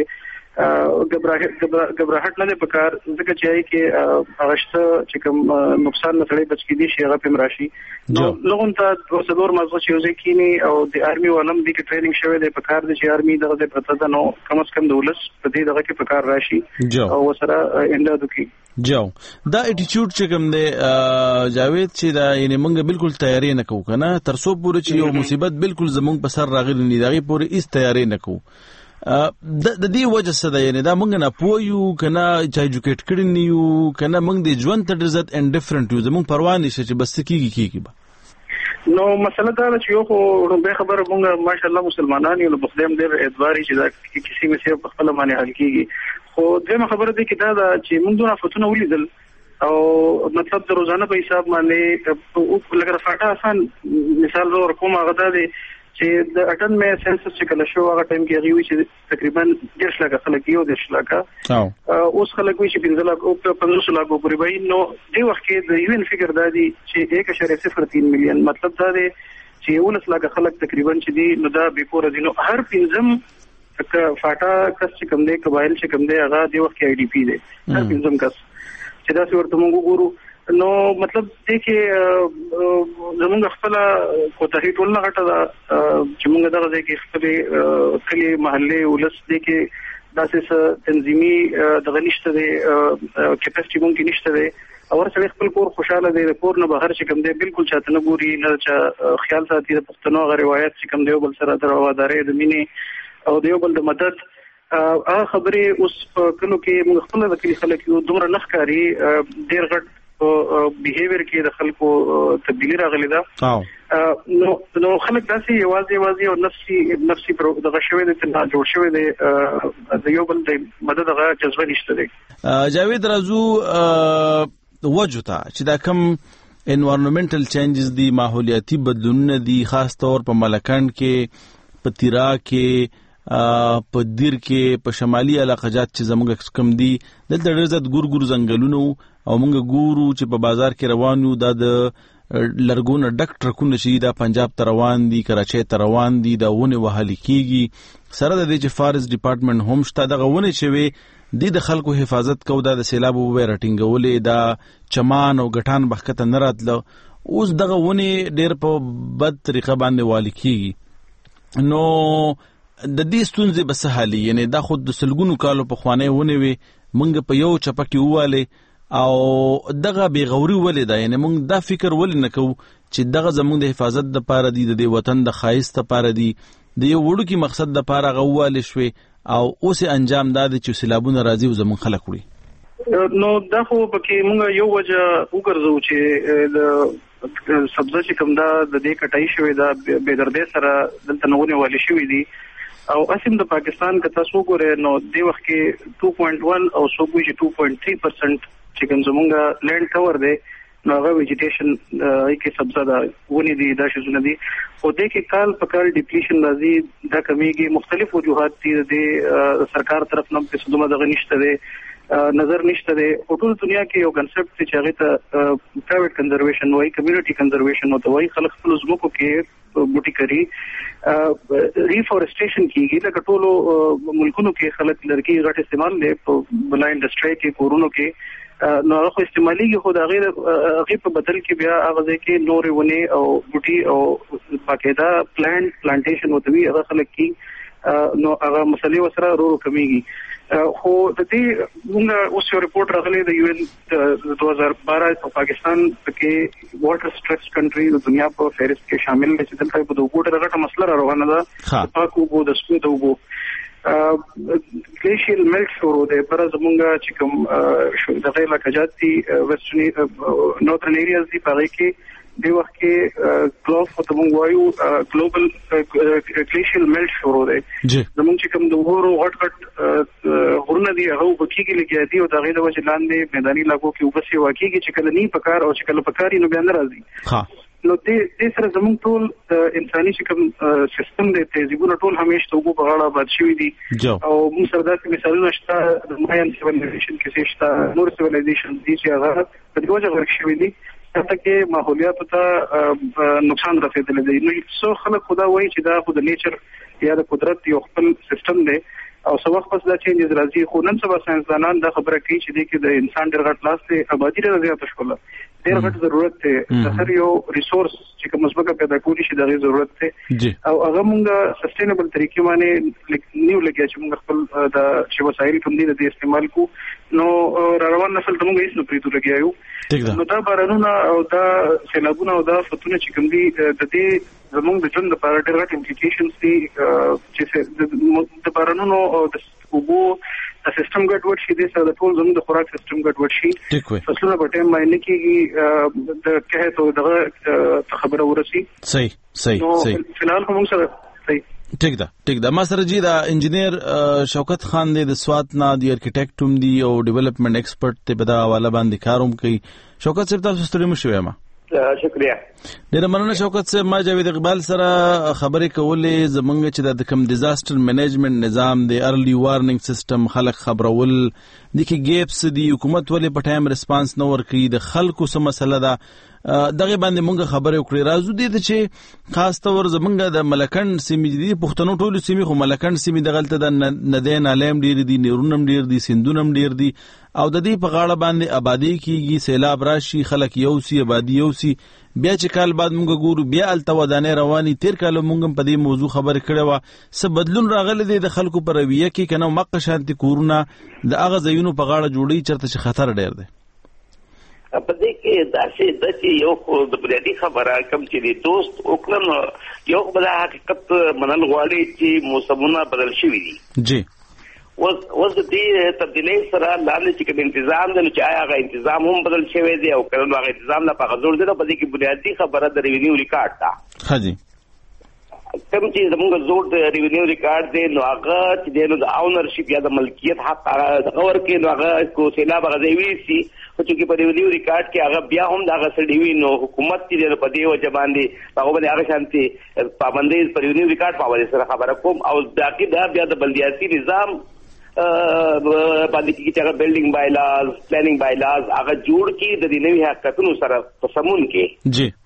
غبرهټ نه پکار ځکه چې ای کې هغه چې کوم نقصان نه تړي بچ کې دي شي هغه پم راشي نو لغون ته پروسیدور مازغه چې یوځي کینی او د ارمي ولم دي کې ټریننګ شوی دی پکار دي چې ارمي دغه پرته ده نو کم از کم دولس په دې دغه کې پکار راشي او وسره اندادو کې جو دا اټیټیوډ چې کوم دی جاوید چې دا یعنی موږ بالکل تیاری نه کوو کنه تر څو پورې چې یو مصیبت بالکل زموږ په سر راغلی نه دی پورې هیڅ تیاری نه کوو د دې وجه څه ده یعنی دا موږ نه پویو کنه چې ایجوکیټ کړی نیو کنه موږ د ژوند ته ډیرزت اند ډیفرنٹ یو زموږ پروا نه شي چې بس کیږي کیږي نو مسله دا چې یو خو به خبره موږ ماشاءالله مسلمانان یو په خدای ډېر اعتباري چې دا کسی مې په خپل باندې حل کیږي خو دغه خبره دې کې دا چې موږ دونه فتونه ولیدل او مطلب د روزانه په حساب باندې لکه فاټا آسان مثال زو کوم هغه د چې د اټن مې سنسس چې کله شو هغه ټایم کې هغه چې تقریبا ډېر شلګه خلک یو د شلګه اوس خلک وي چې پنځه لک او پنځه لک پورې وای نو د وخت کې د یو فګر دادي چې یک اشاریه صفر تین میلیون مطلب دا دی چې یو لک خلک تقریبا چې دی نو دا به پور دي نو هر پنځم ک فاټا کس چې کوم دی قبایل چې کوم دی هغه د وخت کې آی ډی پی دی هر پنځم کس چې دا څورته موږ ګورو نو مطلب دې کې زمونږ خپل کوتاهی ټول نه غټه دا چې موږ دغه ځای کې خپل کلی محله ولس دې کې داسې تنظیمي دغه نشته دی کیپاسټي مونږ کې نشته دی او ورسره خپل کور خوشاله دی کور نه بهر چې کوم دی بالکل چاته نه ګوري نه چې خیال ساتي د پښتنو غو روایت چې کوم دی بل سره د روادارې د مینې او د بل د مدد هغه خبرې اوس په کلو کې موږ خپل د کلی خلک یو دومره نخکاری ډیر غټ بیهیویر کې د خلکو تبدیلی راغلی دا نو نو خلک داسې یوازې یوازې او نفسي نفسي دغه شوی د تنها جوړ شوی د د یو بل د مدد غا جذبه نشته دی. جاوید رازو وجه ته چې دا کم انوایرنمنټل چینجز دي ماحولیاتي بدلونونه دي خاص طور په ملکند کې په تیرا کې په دیر کې په شمالي علاقات چې زموږ کم دي دلته ډېر زیات ګور ګور ځنګلونه او موږ ګورو چې په بازار کې روان یو د لرګونه ډک ټرکونه چې دا پنجاب ته روان دي کراچۍ ته روان دي دا ونه وهل کیږي سره د دې چې فارست ډپارټمنټ هم شته دغه ونه چې وي د خلکو حفاظت کو دا د سیلابو به رټینګولې دا چمان او غټان بخته نه راتله اوس دغه ونه ډېر په بد طریقه باندې والی کیږي نو د دې ستونزې به سهالي یعنی دا خود د سلګونو کالو په خوانه ونه وي مونږ په یو چپه کې واله او دغه بی غوري ولې دا یعنی مونږ دا فکر ولې نکو چې دغه زمونږ د حفاظت د پاره دی د وطن د خایست لپاره دی د یو وړو کې مقصد د پاره غواله شوي او اوس انجام دا چې سیلابونه راځي او زمونږ خلک وړي نو دا خو پکې مونږ یو وجه وګرځو چې د سبزه چې کوم دا د دې کټای شوی دا به دردې سره دلته نوونه والی شوی دی او اسیم د پاکستان که تاسو ګورئ نو د وخت کې two point one او سوګوي چې two point three percent چې کوم زمونږ لینډ کور دی نو هغه ویجیټیشن کې سبزه دا ونی دي دا شزونه دي او د کې کال په کال ډیپلیشن راځي دا کمیږي مختلف وجوهات دي د سرکار طرف نه په صدمه دغه نشته دي نظر نشته دي او ټول دنیا کې یو کنسپټ چې هغه ته پرایویټ کنزرویشن وایي کمیونټي کنزرویشن او وایي خلک خپل زموږ کې بوټي کوي ریفورسټیشن کیږي لکه ټولو ملکونو کې خلک لرګي غټ استعمال لري په بل انډستری کې کورونو کې نو هغه استعمالي خو دا غیر غیب په بدل کې بیا هغه ځکه نورې ونی او بوټي او باقاعده پلانټ پلانټیشن وتوي هغه خلک کې نو هغه مسلې وسره ورو کمیږي خو د دې موږ اوس یو ریپورت راغلی د یو ان دو هزار بارہ په پاکستان کې واټر سټریچ کنټری د دنیا په فهرست کې شامل دي چې دلته په دوه ګوټه راغټه مسله روانه ده پاکو بو د سپو د وبو ګلیشیل میلټ شروع ده پر زمونږ چې کوم شو دغه علاقات دي ویسټرن نورثرن ایریاز دي په کې د وخت کې ګلوف او تمون وایو ګلوبل ګلیشیل میلټ شروع ده زمونږ چې کوم د وګورو غټ غټ غرونه دي هغه په کې کې لګیا دي او دغه د وجه لاندې میداني علاقو کې وبسي واقعي چې کله نه پکار او چې کله پکاري نو بیا نه راځي ها نو دې دې سره زموږ ټول انساني چې کوم سیستم دی تهذیبونه ټول همیشه توګو په غاړه باد شوی دي او موږ سره داسې مثالونه شته د ماین سیویلایزیشن کې شته نور سیویلایزیشن دي چې هغه په دې وجه ورک شوی دي حتی کې ماحولیات ته نقصان رسیدلی دی نو څو خلک خدا وایي چې دا خو د نیچر یا د قدرت یو خپل سیستم دی او څو وخت پس دا چینجز راځي خو نن سبا ساينسدانان دا خبره کوي چې د کې د انسان ډېر غټ لاس دی آبادی ډېر زیاته شوله ډېر غټ ضرورت دی د هر یو ریسورس چې کوم ځمکه پیدا کولی شي دغه ضرورت دی او هغه مونږه سستینبل طریقې باندې نیو لګیا چې مونږ خپل د چې وسایل کوم دي د استعمال کو نو روان نسل ته مونږ هیڅ نه پریتو لګیاو نو دا بارانونه او دا سیلابونه او دا فتونه چې کوم دي د دې زمونږ د ژوند لپاره ډېر غټ امپلیکیشنز دي چې د بارانونو او د اوبو د سیستم ګډوډ شي د سره د ټول زموږ د خوراک سیستم ګډوډ شي فصلونه په ټایم باندې کېږي د قحط او دغه خبره ورسي صحیح صحیح صحیح فلحال کوم سره صحیح ټیک ده ټیک ده. ما سره جی دا انجینیر شوکت خان دی د سوات نه دی، ارکیټیکټ هم دی او ډیولپمنٹ ایکسپرت ته په دا حواله باندې کاروم کوي. شوکت صاحب تاسو ستړي مشوي ما. شکریہ. ډیره مننه شوکت صاحب. ما جاوید اقبال سره خبرې کولې زمونږ چې د کوم ډیزاستر مینجمنت نظام دی، ارلی وارنینګ سیستم، خلک خبرول دي کې ګیپس دی، حکومت ولې په ټایم ریسپانس نه ورکوي، د خلکو څه مسله ده، دغه باندې مونږ خبرې وکړې. راځو دې ته چې خاص تور زمونږ د ملکند سیمې دي، پښتنو ټولو سیمې خو ملکند سیمې دغلته د ندی نالیم ډېر دي، نیرونه هم ډېر دي، سیندونه هم ډېر دي، او د دې په غاړه باندې آبادی کیږي، سیلاب راشي، خلک یو سی آبادی یو سی. بیا چې کال بعد مونږ ګورو بیا الته ودانې رواني. تیر کال مونږ په دې موضوع خبرې کړې وه، څه بدلون راغلی دی د خلکو په رویه کې که نه مقه شانتي کورونه د هغه ځایونو په غاړه جوړوي چېرته چې خطر ډېر دی. په دې کې داسې ده چې یو خو د بنیادي خبره کوم چې د دوست وکړم، یو خو به دا حقیقت منل غواړي چې موسمونه بدل شوي دي. جی اوس اوس د دې تبدیلۍ سره لاندې چې کوم انتظام دی نو چې آیا هغه انتظام هم بدل شوی دی او که نو هغه انتظام لا په هغه زور دی نو په دې کې بنیادي خبره د ریونیو ریکارډ ده. ښه جي. کوم چې زموږ زور د ریونیو ریکارډ دی نو هغه چې دی نو د اونرشپ یا د ملکیت حق هغه ورکړي نو هغه کو سیلاب هغه ځای ویسي، خو چې په ریونیو ریکارډ کې هغه بیا هم د هغه سړي وي نو حکومت چې دی په دې وجه باندې هغه باندې هغه شانتي پابندۍ په ریونیو ریکارډ پابندۍ سره خبره کوم. او باقي دا بیا د بلدیاتي نظام باندې کې چې هغه بلډینګ بایلاز، پلانینګ بایلاز هغه جوړ کړي د دې نوي حقیقتونو سره په سمون کې. جی.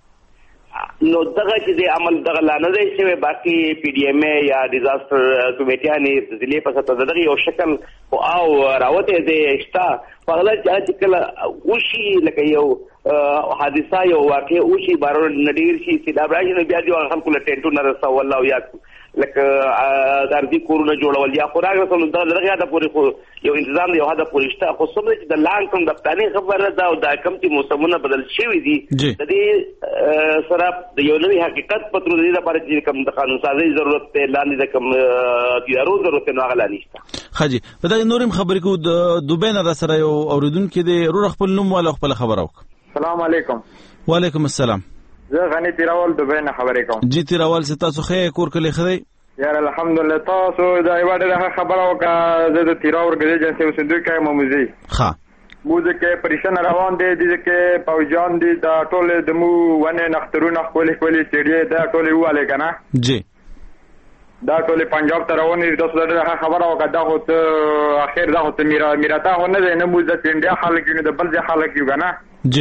نو دغه چې د عمل دغه لانه دی شوی، باقي پی ډي ایم اے یا ډیزاستر کمیټیانې د ضلع په سطح دغه یو شکل او راوته دی شته په هغه چې کله وشي لکه یو حادثه یو واقع وشي بارون نډیر شي سیلاب راشي نو بیا د خلکو له ټینټونو رسول او یا لکه د ارضي کورونه جوړول یا خوراک رسول دغه یاده پورې خو یو انتظام دی، یو هدا پورې شته. خو څومره چې د لانګ ټرم د پلانینګ خبره ده او دا کوم چې موسمونه بدل شوي دي د دې سره د یو نوي حقیقت په تر دې لپاره چې کوم د قانون سازي ضرورت دی، لاندې د کوم تیارو ضرورت نه غلا نشته. خاجي په دا نورم خبرې کو د دوبه نه سره یو اوریدونکو دی رور خپل نوم ولا خپل خبر اوک. السلام علیکم. وعلیکم السلام. زه غنی تیراول دوبه نه خبرې کوم. جی تیراول ست تاسو خې کور کلی خدای یار الحمدلله. تاسو دا یو ډېر خبره وکړه. زه د تیراور غږی جنسي اوسېدونکی مموزي. ها موزه کې پریشان روان دي د کې پوجان دي دا ټول د مو ونه نخترونه خپل خپل چړې دا ټول واله کنه. جی. دا ټول پنجاب ته روان دي. تاسو دا خبره وکړه دا هو اخر دا هو میرا میرا تا هو نه نه موزه انډیا خلک نه د بل ځای خلک یو کنه. جی.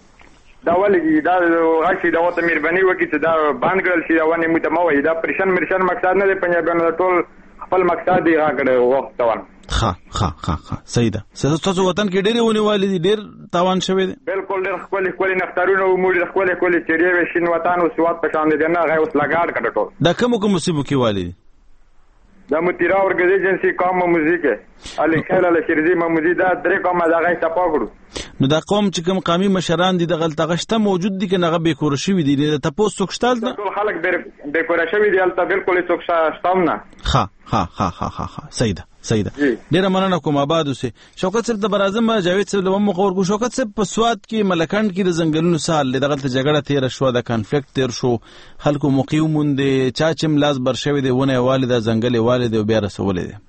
دا ولګي دا غشي دا وته مهرباني وکړي چې دا باندې کړل شي دا ونه متموي دا پریشان مرشان مقصد نه دی پنجابیانو ټول خپل مقصد دی راکړه وخت توان. ها ها ها ها صحیح ده. تاسو وطن کې ډېر ونیوالي دي، ډېر تاوان شوی دی. بالکل ډېر خپل خپل نختارونه او موږ خپل خپل چړې وشین وطن او سواد په شان دي نه غي اوس لګاډ کړه ټول. دا کوم کوم مصیبت کې والي دي؟ دا متیرا ورګزي جنسي قوم موزیکه علي خیل له شرزي موزي دا درې کومه دا غي تپاګړو. نو دا قوم چې کوم قومي مشران دي د غلطه غشته موجود دي کنه غبي کور شوی دي د تاسو سوکشتال نه ټول خلک د کور شوی دي البته بالکل سوکشتام نه. ها ها ها ها ها صحیح ده صحیح ده. ډیره مننه کوم آباد اوسه. شوکت صاحب د برازم جاوید صاحب له مخور کو شوکت صاحب په سواد کې ملکند کې د زنګلونو سال د غلطه جګړه تیر شو د کنفلیکټ تیر شو خلکو مقیمون دي چا چم لاس بر شوی دي ونه والده زنګل والده بیا رسول دي.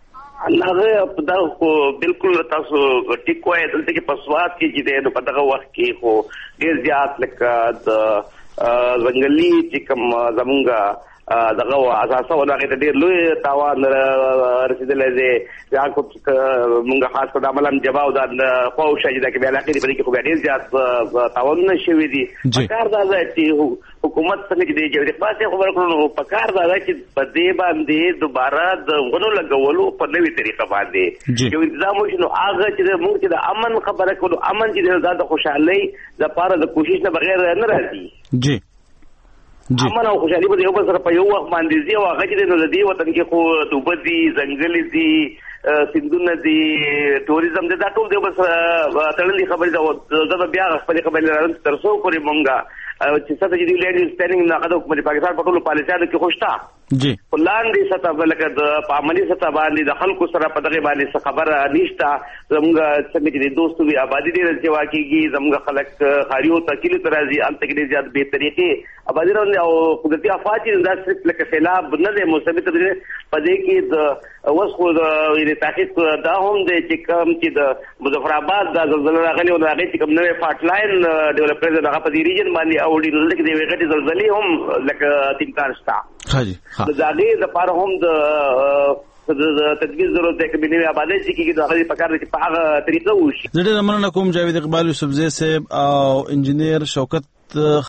الله په دا خو بالکل تاسو ټیک وای دلته کې پسواد کې چې د په دغه وخت کې خو ډیر زیات لکه د زنګلي چې کوم زمونږه دغه اساسه ولغه ډیر لوی تاوان رسیدلې دي یا کو مونږه خاص په عملم جواب د خو شې د کې بیا لکه دې کې خو ډیر زیات تاوان نشوي دي. کار دا چې حکومت څنګه چې د جوړې خبر کړو په کار دا چې په دې باندې دوباره د غنو لګولو په نوې طریقه باندې یو انتظام وشي نو هغه چې موږ چې د امن خبره کولو امن چې د خوشحالي د پاره د کوشش نه بغیر نه راځي. جی جی امن او خوشحالي به یو بل سره په یو وخت باندې دی او هغه چې د دې وطن کې خو دوبه دي ځنګل دي سندونه دي ټوریزم دي دا ټول دی بس تړلې خبرې دا بیا خپل خبرې تر څو پورې مونږه چې څه چې دی لینډ سپینینګ نه غواړو په پاکستان په ټولو پالیسیانو کې خوشتا جی لاندې سطح لکه د عملی سطح باندې د خلکو سره په دغه باندې خبره نشته. زموږ څنګه چې دوستو وی آبادی ډېر چې واکېږي زموږ خلک خاریو تکلیف ترازي ان تکلیف زیات به طریقې آبادی روان او قدرتي افات چې د صرف لکه سیلاب نه دی مثبت دی په دې کې د وسخو د یعنی تحقیق دا هم دی چې کوم چې د مظفر آباد د زلزلې راغلي او هغه چې کوم نوې فاټ لاین ډیولپر د هغه په دې ریجن باندې او ډیل کې د ویغټي زلزلې هم لکه امکان شته. خاجي د ځاګې د پاره هم د د تدبیر ضرورت دی چې بنوي آبادی چې کېږي د هغه په کار کې په هغه طریقه وشي. زه ډېر مننه کوم جاوید اقبال یوسفزی صاحب او انجینیر شوکت